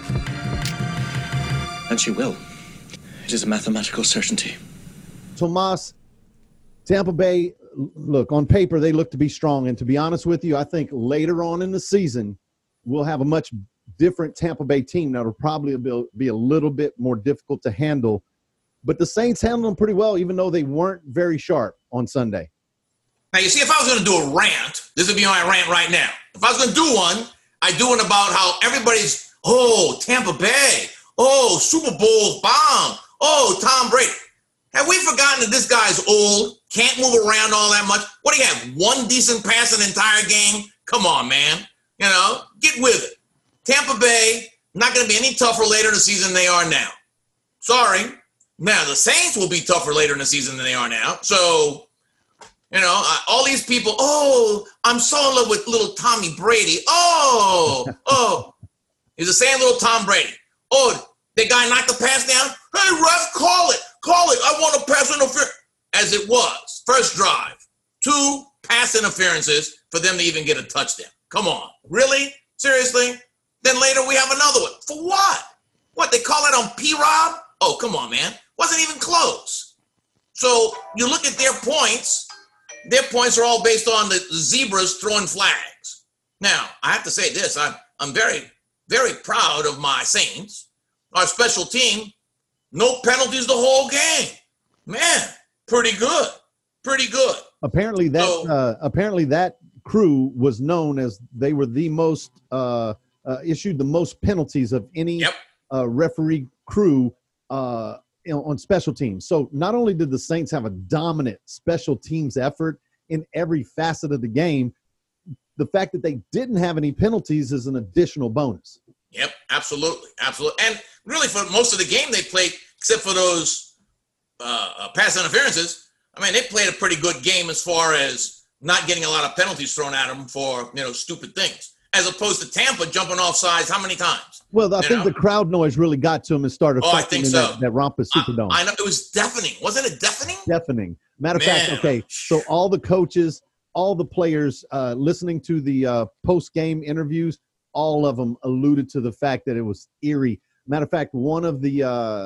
And she will. It is a mathematical certainty. Tomas, Tampa Bay, look, on paper, they look to be strong. And to be honest with you, I think later on in the season, we'll have a much different Tampa Bay team that'll probably be a little bit more difficult to handle. But the Saints handled them pretty well, even though they weren't very sharp on Sunday. Now, you see, if I was going to do a rant, this would be my rant right now. If I was going to do one, I'd do one about how everybody's, Tampa Bay, Super Bowl bomb, Tom Brady. Have we forgotten that this guy's old, can't move around all that much? What do you have, one decent pass in the entire game? Come on, man. Get with it. Tampa Bay, not going to be any tougher later in the season than they are now. Sorry. Now, the Saints will be tougher later in the season than they are now. So, all these people, I'm so in love with little Tommy Brady. He's the same little Tom Brady. The guy knocked the pass down. Hey, ref, call it. I want a pass interference. As it was. First drive. 2 pass interferences for them to even get a touchdown. Come on. Really? Seriously? Then later we have another one. For what? What, they call it on P-Rob? Oh, come on, man. Wasn't even close. So you look at their points. Their points are all based on the zebras throwing flags. Now, I have to say this. I'm very, very proud of my Saints. Our special team, no penalties the whole game. Man, pretty good. Pretty good. Apparently that crew was known as they were the most issued the most penalties of any referee crew on special teams. So not only did the Saints have a dominant special teams effort in every facet of the game, the fact that they didn't have any penalties is an additional bonus. Yep, absolutely. And really for most of the game they played, except for those pass interferences, they played a pretty good game as far as not getting a lot of penalties thrown at them for, stupid things, as opposed to Tampa jumping off sides how many times? Well, I think the crowd noise really got to him and started I think so. that Rompus Superdome. I know. It was deafening. Wasn't it deafening? Deafening. Matter of fact, okay, so all the coaches, all the players listening to the post-game interviews, all of them alluded to the fact that it was eerie. Matter of fact, one of the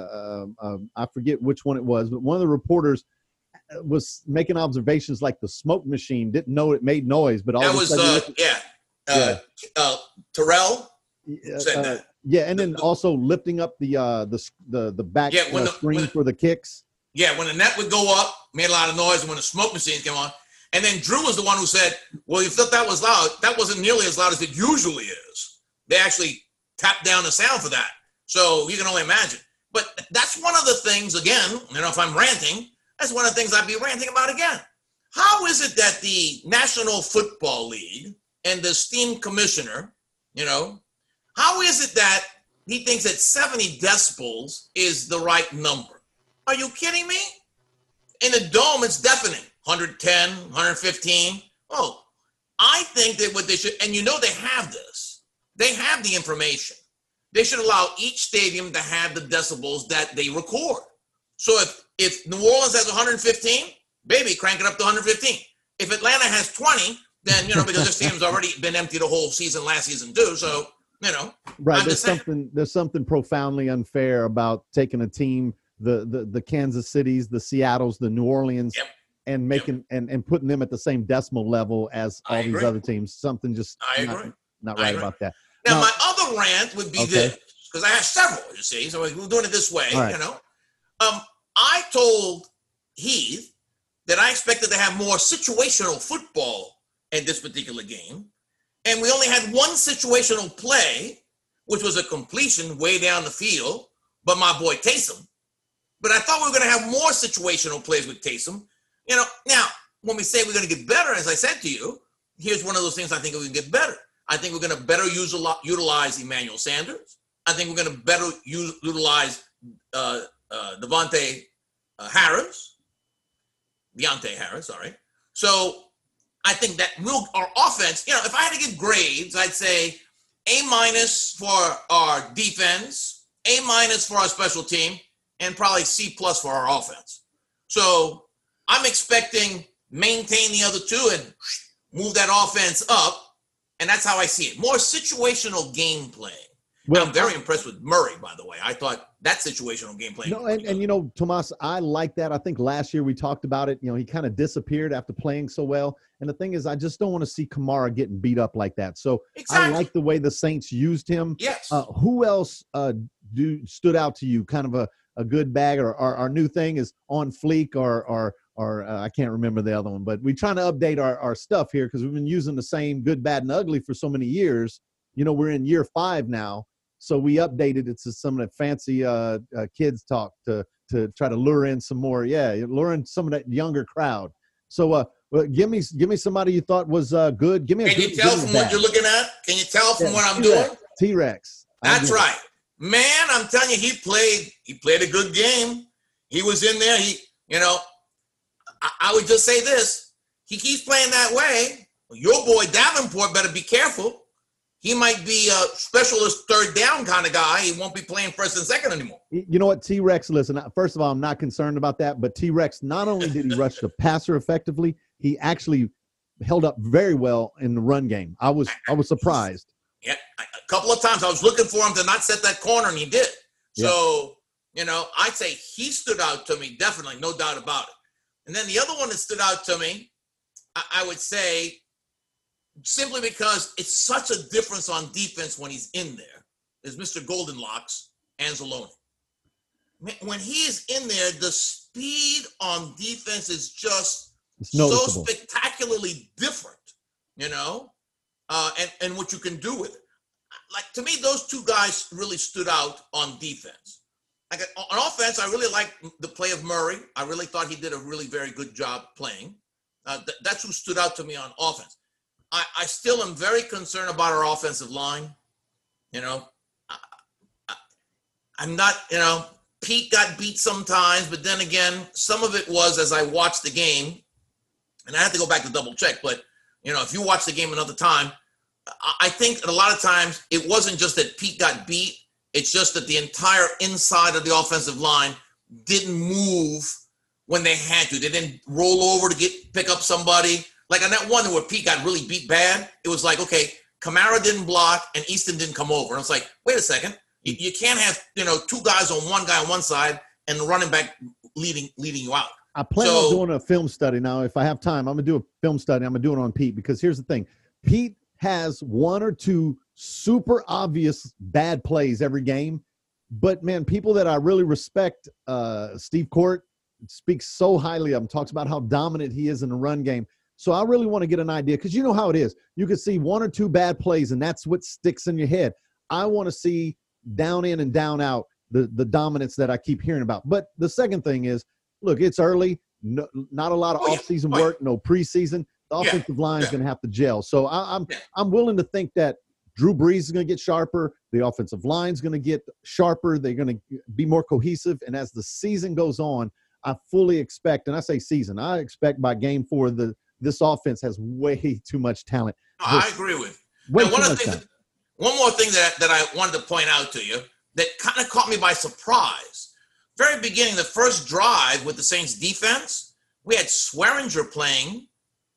I forget which one it was, but one of the reporters was making observations like the smoke machine didn't know it made noise, but all that of a was sudden, Terrell said that. Yeah, and then also lifting up the back screen for the kicks. Yeah, when the net would go up, made a lot of noise, and when the smoke machines came on. And then Drew was the one who said, well, you thought that was loud. That wasn't nearly as loud as it usually is. They actually tapped down the sound for that. So you can only imagine. But that's one of the things, again, if I'm ranting, that's one of the things I'd be ranting about again. How is it that the National Football League and the esteemed commissioner, how is it that he thinks that 70 decibels is the right number? Are you kidding me? In the dome, it's deafening. 110, 115. Oh, I think that what they should, and they have this. They have the information. They should allow each stadium to have the decibels that they record. So if New Orleans has 115, baby, crank it up to 115. If Atlanta has 20, then, because this team's already been empty the whole season last season too. So, Right. I'm just saying. There's something profoundly unfair about taking a team, the Kansas Cities, the Seattles, the New Orleans, and making and putting them at the same decimal level as all these other teams. Something just not right about that. Now, my other rant would be this, because I have several, you see, so we're doing it this way, right. I told Heath that I expected to have more situational football in this particular game, and we only had one situational play, which was a completion way down the field, but my boy Taysom. But I thought we were going to have more situational plays with Taysom. Now, when we say we're going to get better, as I said to you, here's one of those things I think we can get better. I think we're going to better utilize Emmanuel Sanders. I think we're going to better utilize Deontay Harris. Sorry. So I think that our offense, if I had to give grades, I'd say A- for our defense, A- for our special team, and probably C+ for our offense. So I'm expecting maintain the other two and move that offense up. And that's how I see it. More situational game playing. Well, I'm very impressed with Murray, by the way. I thought that situational game playing. No, and Tomas, I like that. I think last year we talked about it. He kind of disappeared after playing so well. And the thing is, I just don't want to see Kamara getting beat up like that. So I like the way the Saints used him. Yes. Who else stood out to you? Kind of a good bag, or our new thing is on fleek, or I can't remember the other one, but we're trying to update our stuff here because we've been using the same good, bad, and ugly for so many years. We're in year 5 now, so we updated it to some of the fancy kids talk to try to lure in some more. Yeah, lure in some of that younger crowd. So give me somebody you thought was good. Give me. Can you tell from what you're looking at? Can you tell from what I'm doing? T-Rex. That's right, man. I'm telling you, he played a good game. He was in there. I would just say this. He keeps playing that way. Your boy Davenport better be careful. He might be a specialist third down kind of guy. He won't be playing first and second anymore. You know what, T-Rex, listen, first of all, I'm not concerned about that, but T-Rex, not only did he rush the passer effectively, he actually held up very well in the run game. I was surprised. Yeah, a couple of times I was looking for him to not set that corner, and he did. So, I'd say he stood out to me, definitely, no doubt about it. And then the other one that stood out to me, I would say, simply because it's such a difference on defense when he's in there, is Mr. Goldenlocks Anzalone. When he is in there, the speed on defense is just so spectacularly different, and what you can do with it. Like, to me, those two guys really stood out on defense. Like, on offense, I really liked the play of Murray. I really thought he did a really very good job playing. That's who stood out to me on offense. I still am very concerned about our offensive line. I'm not, Pete got beat sometimes, but then again, some of it was as I watched the game, and I had to go back to double check, but, if you watch the game another time, I think that a lot of times it wasn't just that Pete got beat. It's just that the entire inside of the offensive line didn't move when they had to. They didn't roll over to pick up somebody. Like on that one where Pete got really beat bad, it was like, okay, Kamara didn't block and Easton didn't come over. And it's like, wait a second. You can't have, two guys on one guy on one side and the running back leading you out. I plan on doing a film study. Now, if I have time, I'm going to do a film study. I'm going to do it on Pete because here's the thing. Pete has one or two super obvious bad plays every game. But, man, people that I really respect, Steve Court speaks so highly of him, talks about how dominant he is in the run game. So I really want to get an idea because you know how it is. You can see one or two bad plays, and that's what sticks in your head. I want to see down in and down out the dominance that I keep hearing about. But the second thing is, look, it's early. No, not a lot of offseason work, no preseason. The offensive line is going to have to gel. So I'm willing to think that Drew Brees is going to get sharper. The offensive line is going to get sharper. They're going to be more cohesive. And as the season goes on, I fully expect, and I say season, I expect by game 4 this offense has way too much talent. I agree with you. Now, one more thing that I wanted to point out to you that kind of caught me by surprise. Very beginning, the first drive with the Saints defense, we had Swearinger playing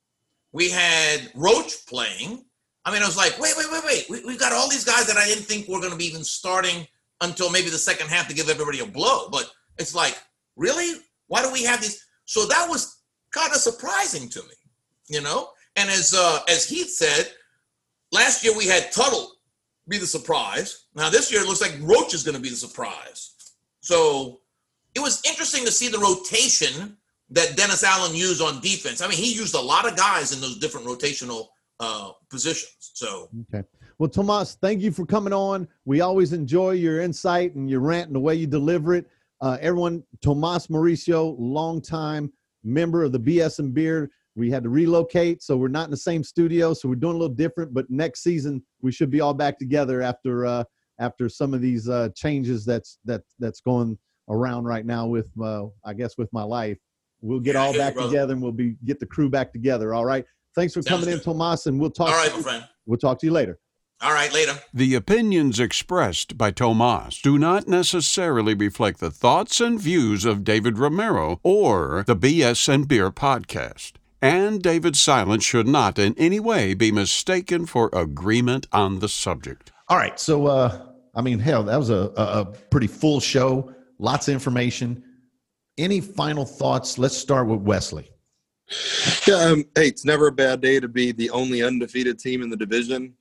We had Roach playing. I mean, I was like, wait. We've got all these guys that I didn't think were going to be even starting until maybe the second half to give everybody a blow. But it's like, really? Why do we have these? So that was kind of surprising to me, you know? And as Heath said, last year we had Tuttle be the surprise. Now this year it looks like Roach is going to be the surprise. So it was interesting to see the rotation that Dennis Allen used on defense. I mean, he used a lot of guys in those different rotational positions. So okay. Well, Tomas, thank you for coming on. We always enjoy your insight and your rant and the way you deliver it. Everyone, Tomas Mauricio, longtime member of the BS and Beer. We had to relocate, so we're not in the same studio, so we're doing a little different. But next season, we should be all back together after some of these changes that's going around right now with I guess with my life. We'll get all back together and we'll get the crew back together. All right. Thanks for coming in, Tomas, and we'll talk. All right, my friend. We'll talk to you later. All right, later. The opinions expressed by Tomas do not necessarily reflect the thoughts and views of David Romero or the BS and Beer podcast. And David's silence should not in any way be mistaken for agreement on the subject. All right. So, I mean, hell, that was a pretty full show. Lots of information. Any final thoughts? Let's start with Wesley. Yeah, hey, it's never a bad day to be the only undefeated team in the division.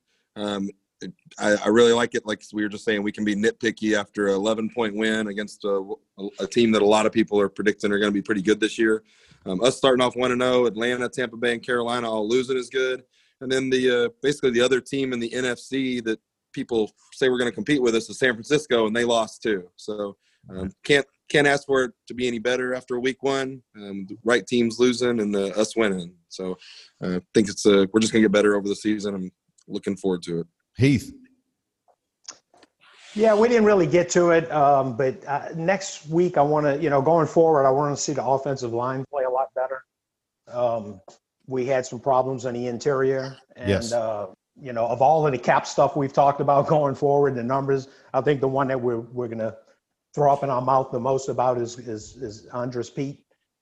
I really like it. Like we were just saying, we can be nitpicky after an 11-point win against a team that a lot of people are predicting are going to be pretty good this year. Us starting off 1-0, Atlanta, Tampa Bay, and Carolina all losing is good. And then basically the other team in the NFC that people say we're going to compete with us is San Francisco, and they lost too. So can't ask for it to be any better after week one. The right team's losing and us winning. So I think we're just going to get better over the season. I'm looking forward to it. Heath. Yeah, we didn't really get to it, but next week I want to, going forward, I want to see the offensive line play a lot better. We had some problems in the interior, and Yes. Of all of the cap stuff we've talked about going forward, the numbers, I think the one that we're going to throw up in our mouth the most about is Andres Pete.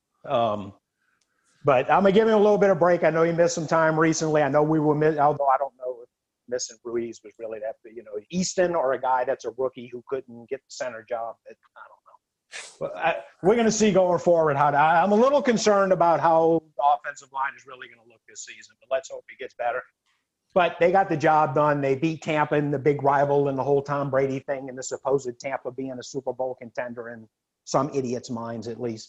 But I'm gonna give him a little bit of break. I know he missed some time recently. I know we were although I don't know if missing Ruiz was really that, Easton or a guy that's a rookie who couldn't get the center job. I don't know. But we're going to see going forward I'm a little concerned about how the offensive line is really going to look this season, but let's hope it gets better. But they got the job done. They beat Tampa in the big rival in the whole Tom Brady thing and the supposed Tampa being a Super Bowl contender in some idiot's minds, at least.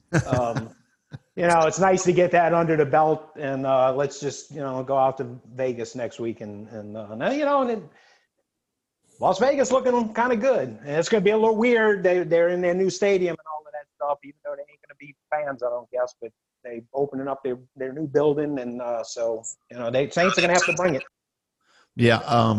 It's nice to get that under the belt, and let's just, go out to Vegas next week and then Las Vegas looking kind of good. And it's going to be a little weird. They're in their new stadium and all of that stuff, even though they ain't going to be fans, I don't guess, but they opening up their new building, and they Saints are going to have to bring it. Yeah,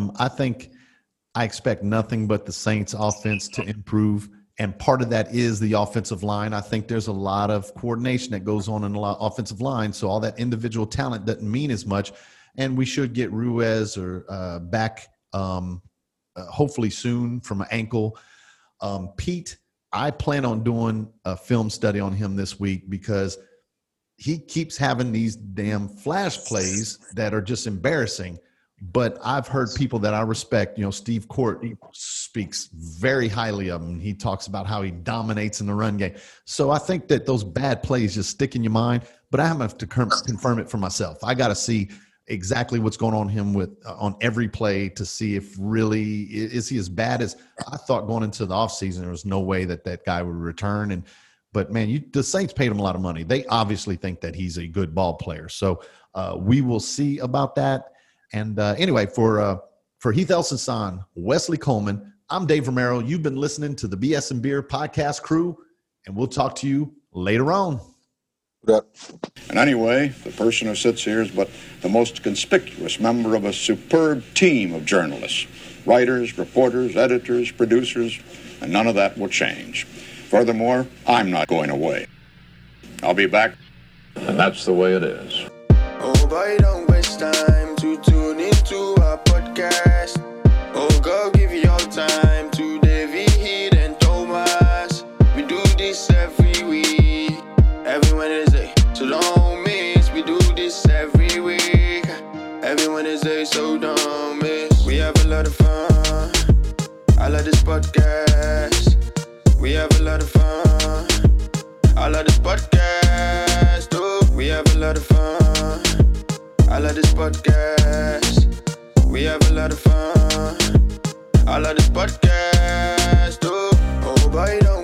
I expect nothing but the Saints offense to improve. And part of that is the offensive line. I think there's a lot of coordination that goes on in the offensive line. So all that individual talent doesn't mean as much. And we should get Ruiz back hopefully soon from an ankle. Pete, I plan on doing a film study on him this week because he keeps having these damn flash plays that are just embarrassing. But I've heard people that I respect, Steve Court speaks very highly of him. He talks about how he dominates in the run game. So I think that those bad plays just stick in your mind, but I have to confirm it for myself. I got to see exactly what's going on him on every play to see if really is he as bad as I thought going into the offseason. There was no way that guy would return. But man, the Saints paid him a lot of money. They obviously think that he's a good ball player. So we will see about that. And anyway, for Heath Elsinson, Wesley Coleman, I'm Dave Romero. You've been listening to the BS and Beer podcast crew, and we'll talk to you later on. And anyway, the person who sits here is but the most conspicuous member of a superb team of journalists, writers, reporters, editors, producers, and none of that will change. Furthermore, I'm not going away. I'll be back, and that's the way it is. Oh, boy, don't waste time to tune into our podcast. Oh, God, give you all time to Davey, Heath, and Thomas. We do this every week, every Wednesday, so don't miss. We do this every week. We have a lot of fun. I love this podcast. We have a lot of fun. I love this podcast. Oh, we have a lot of fun. I love this podcast. We have a lot of fun. I love this podcast. Oh, boy, don't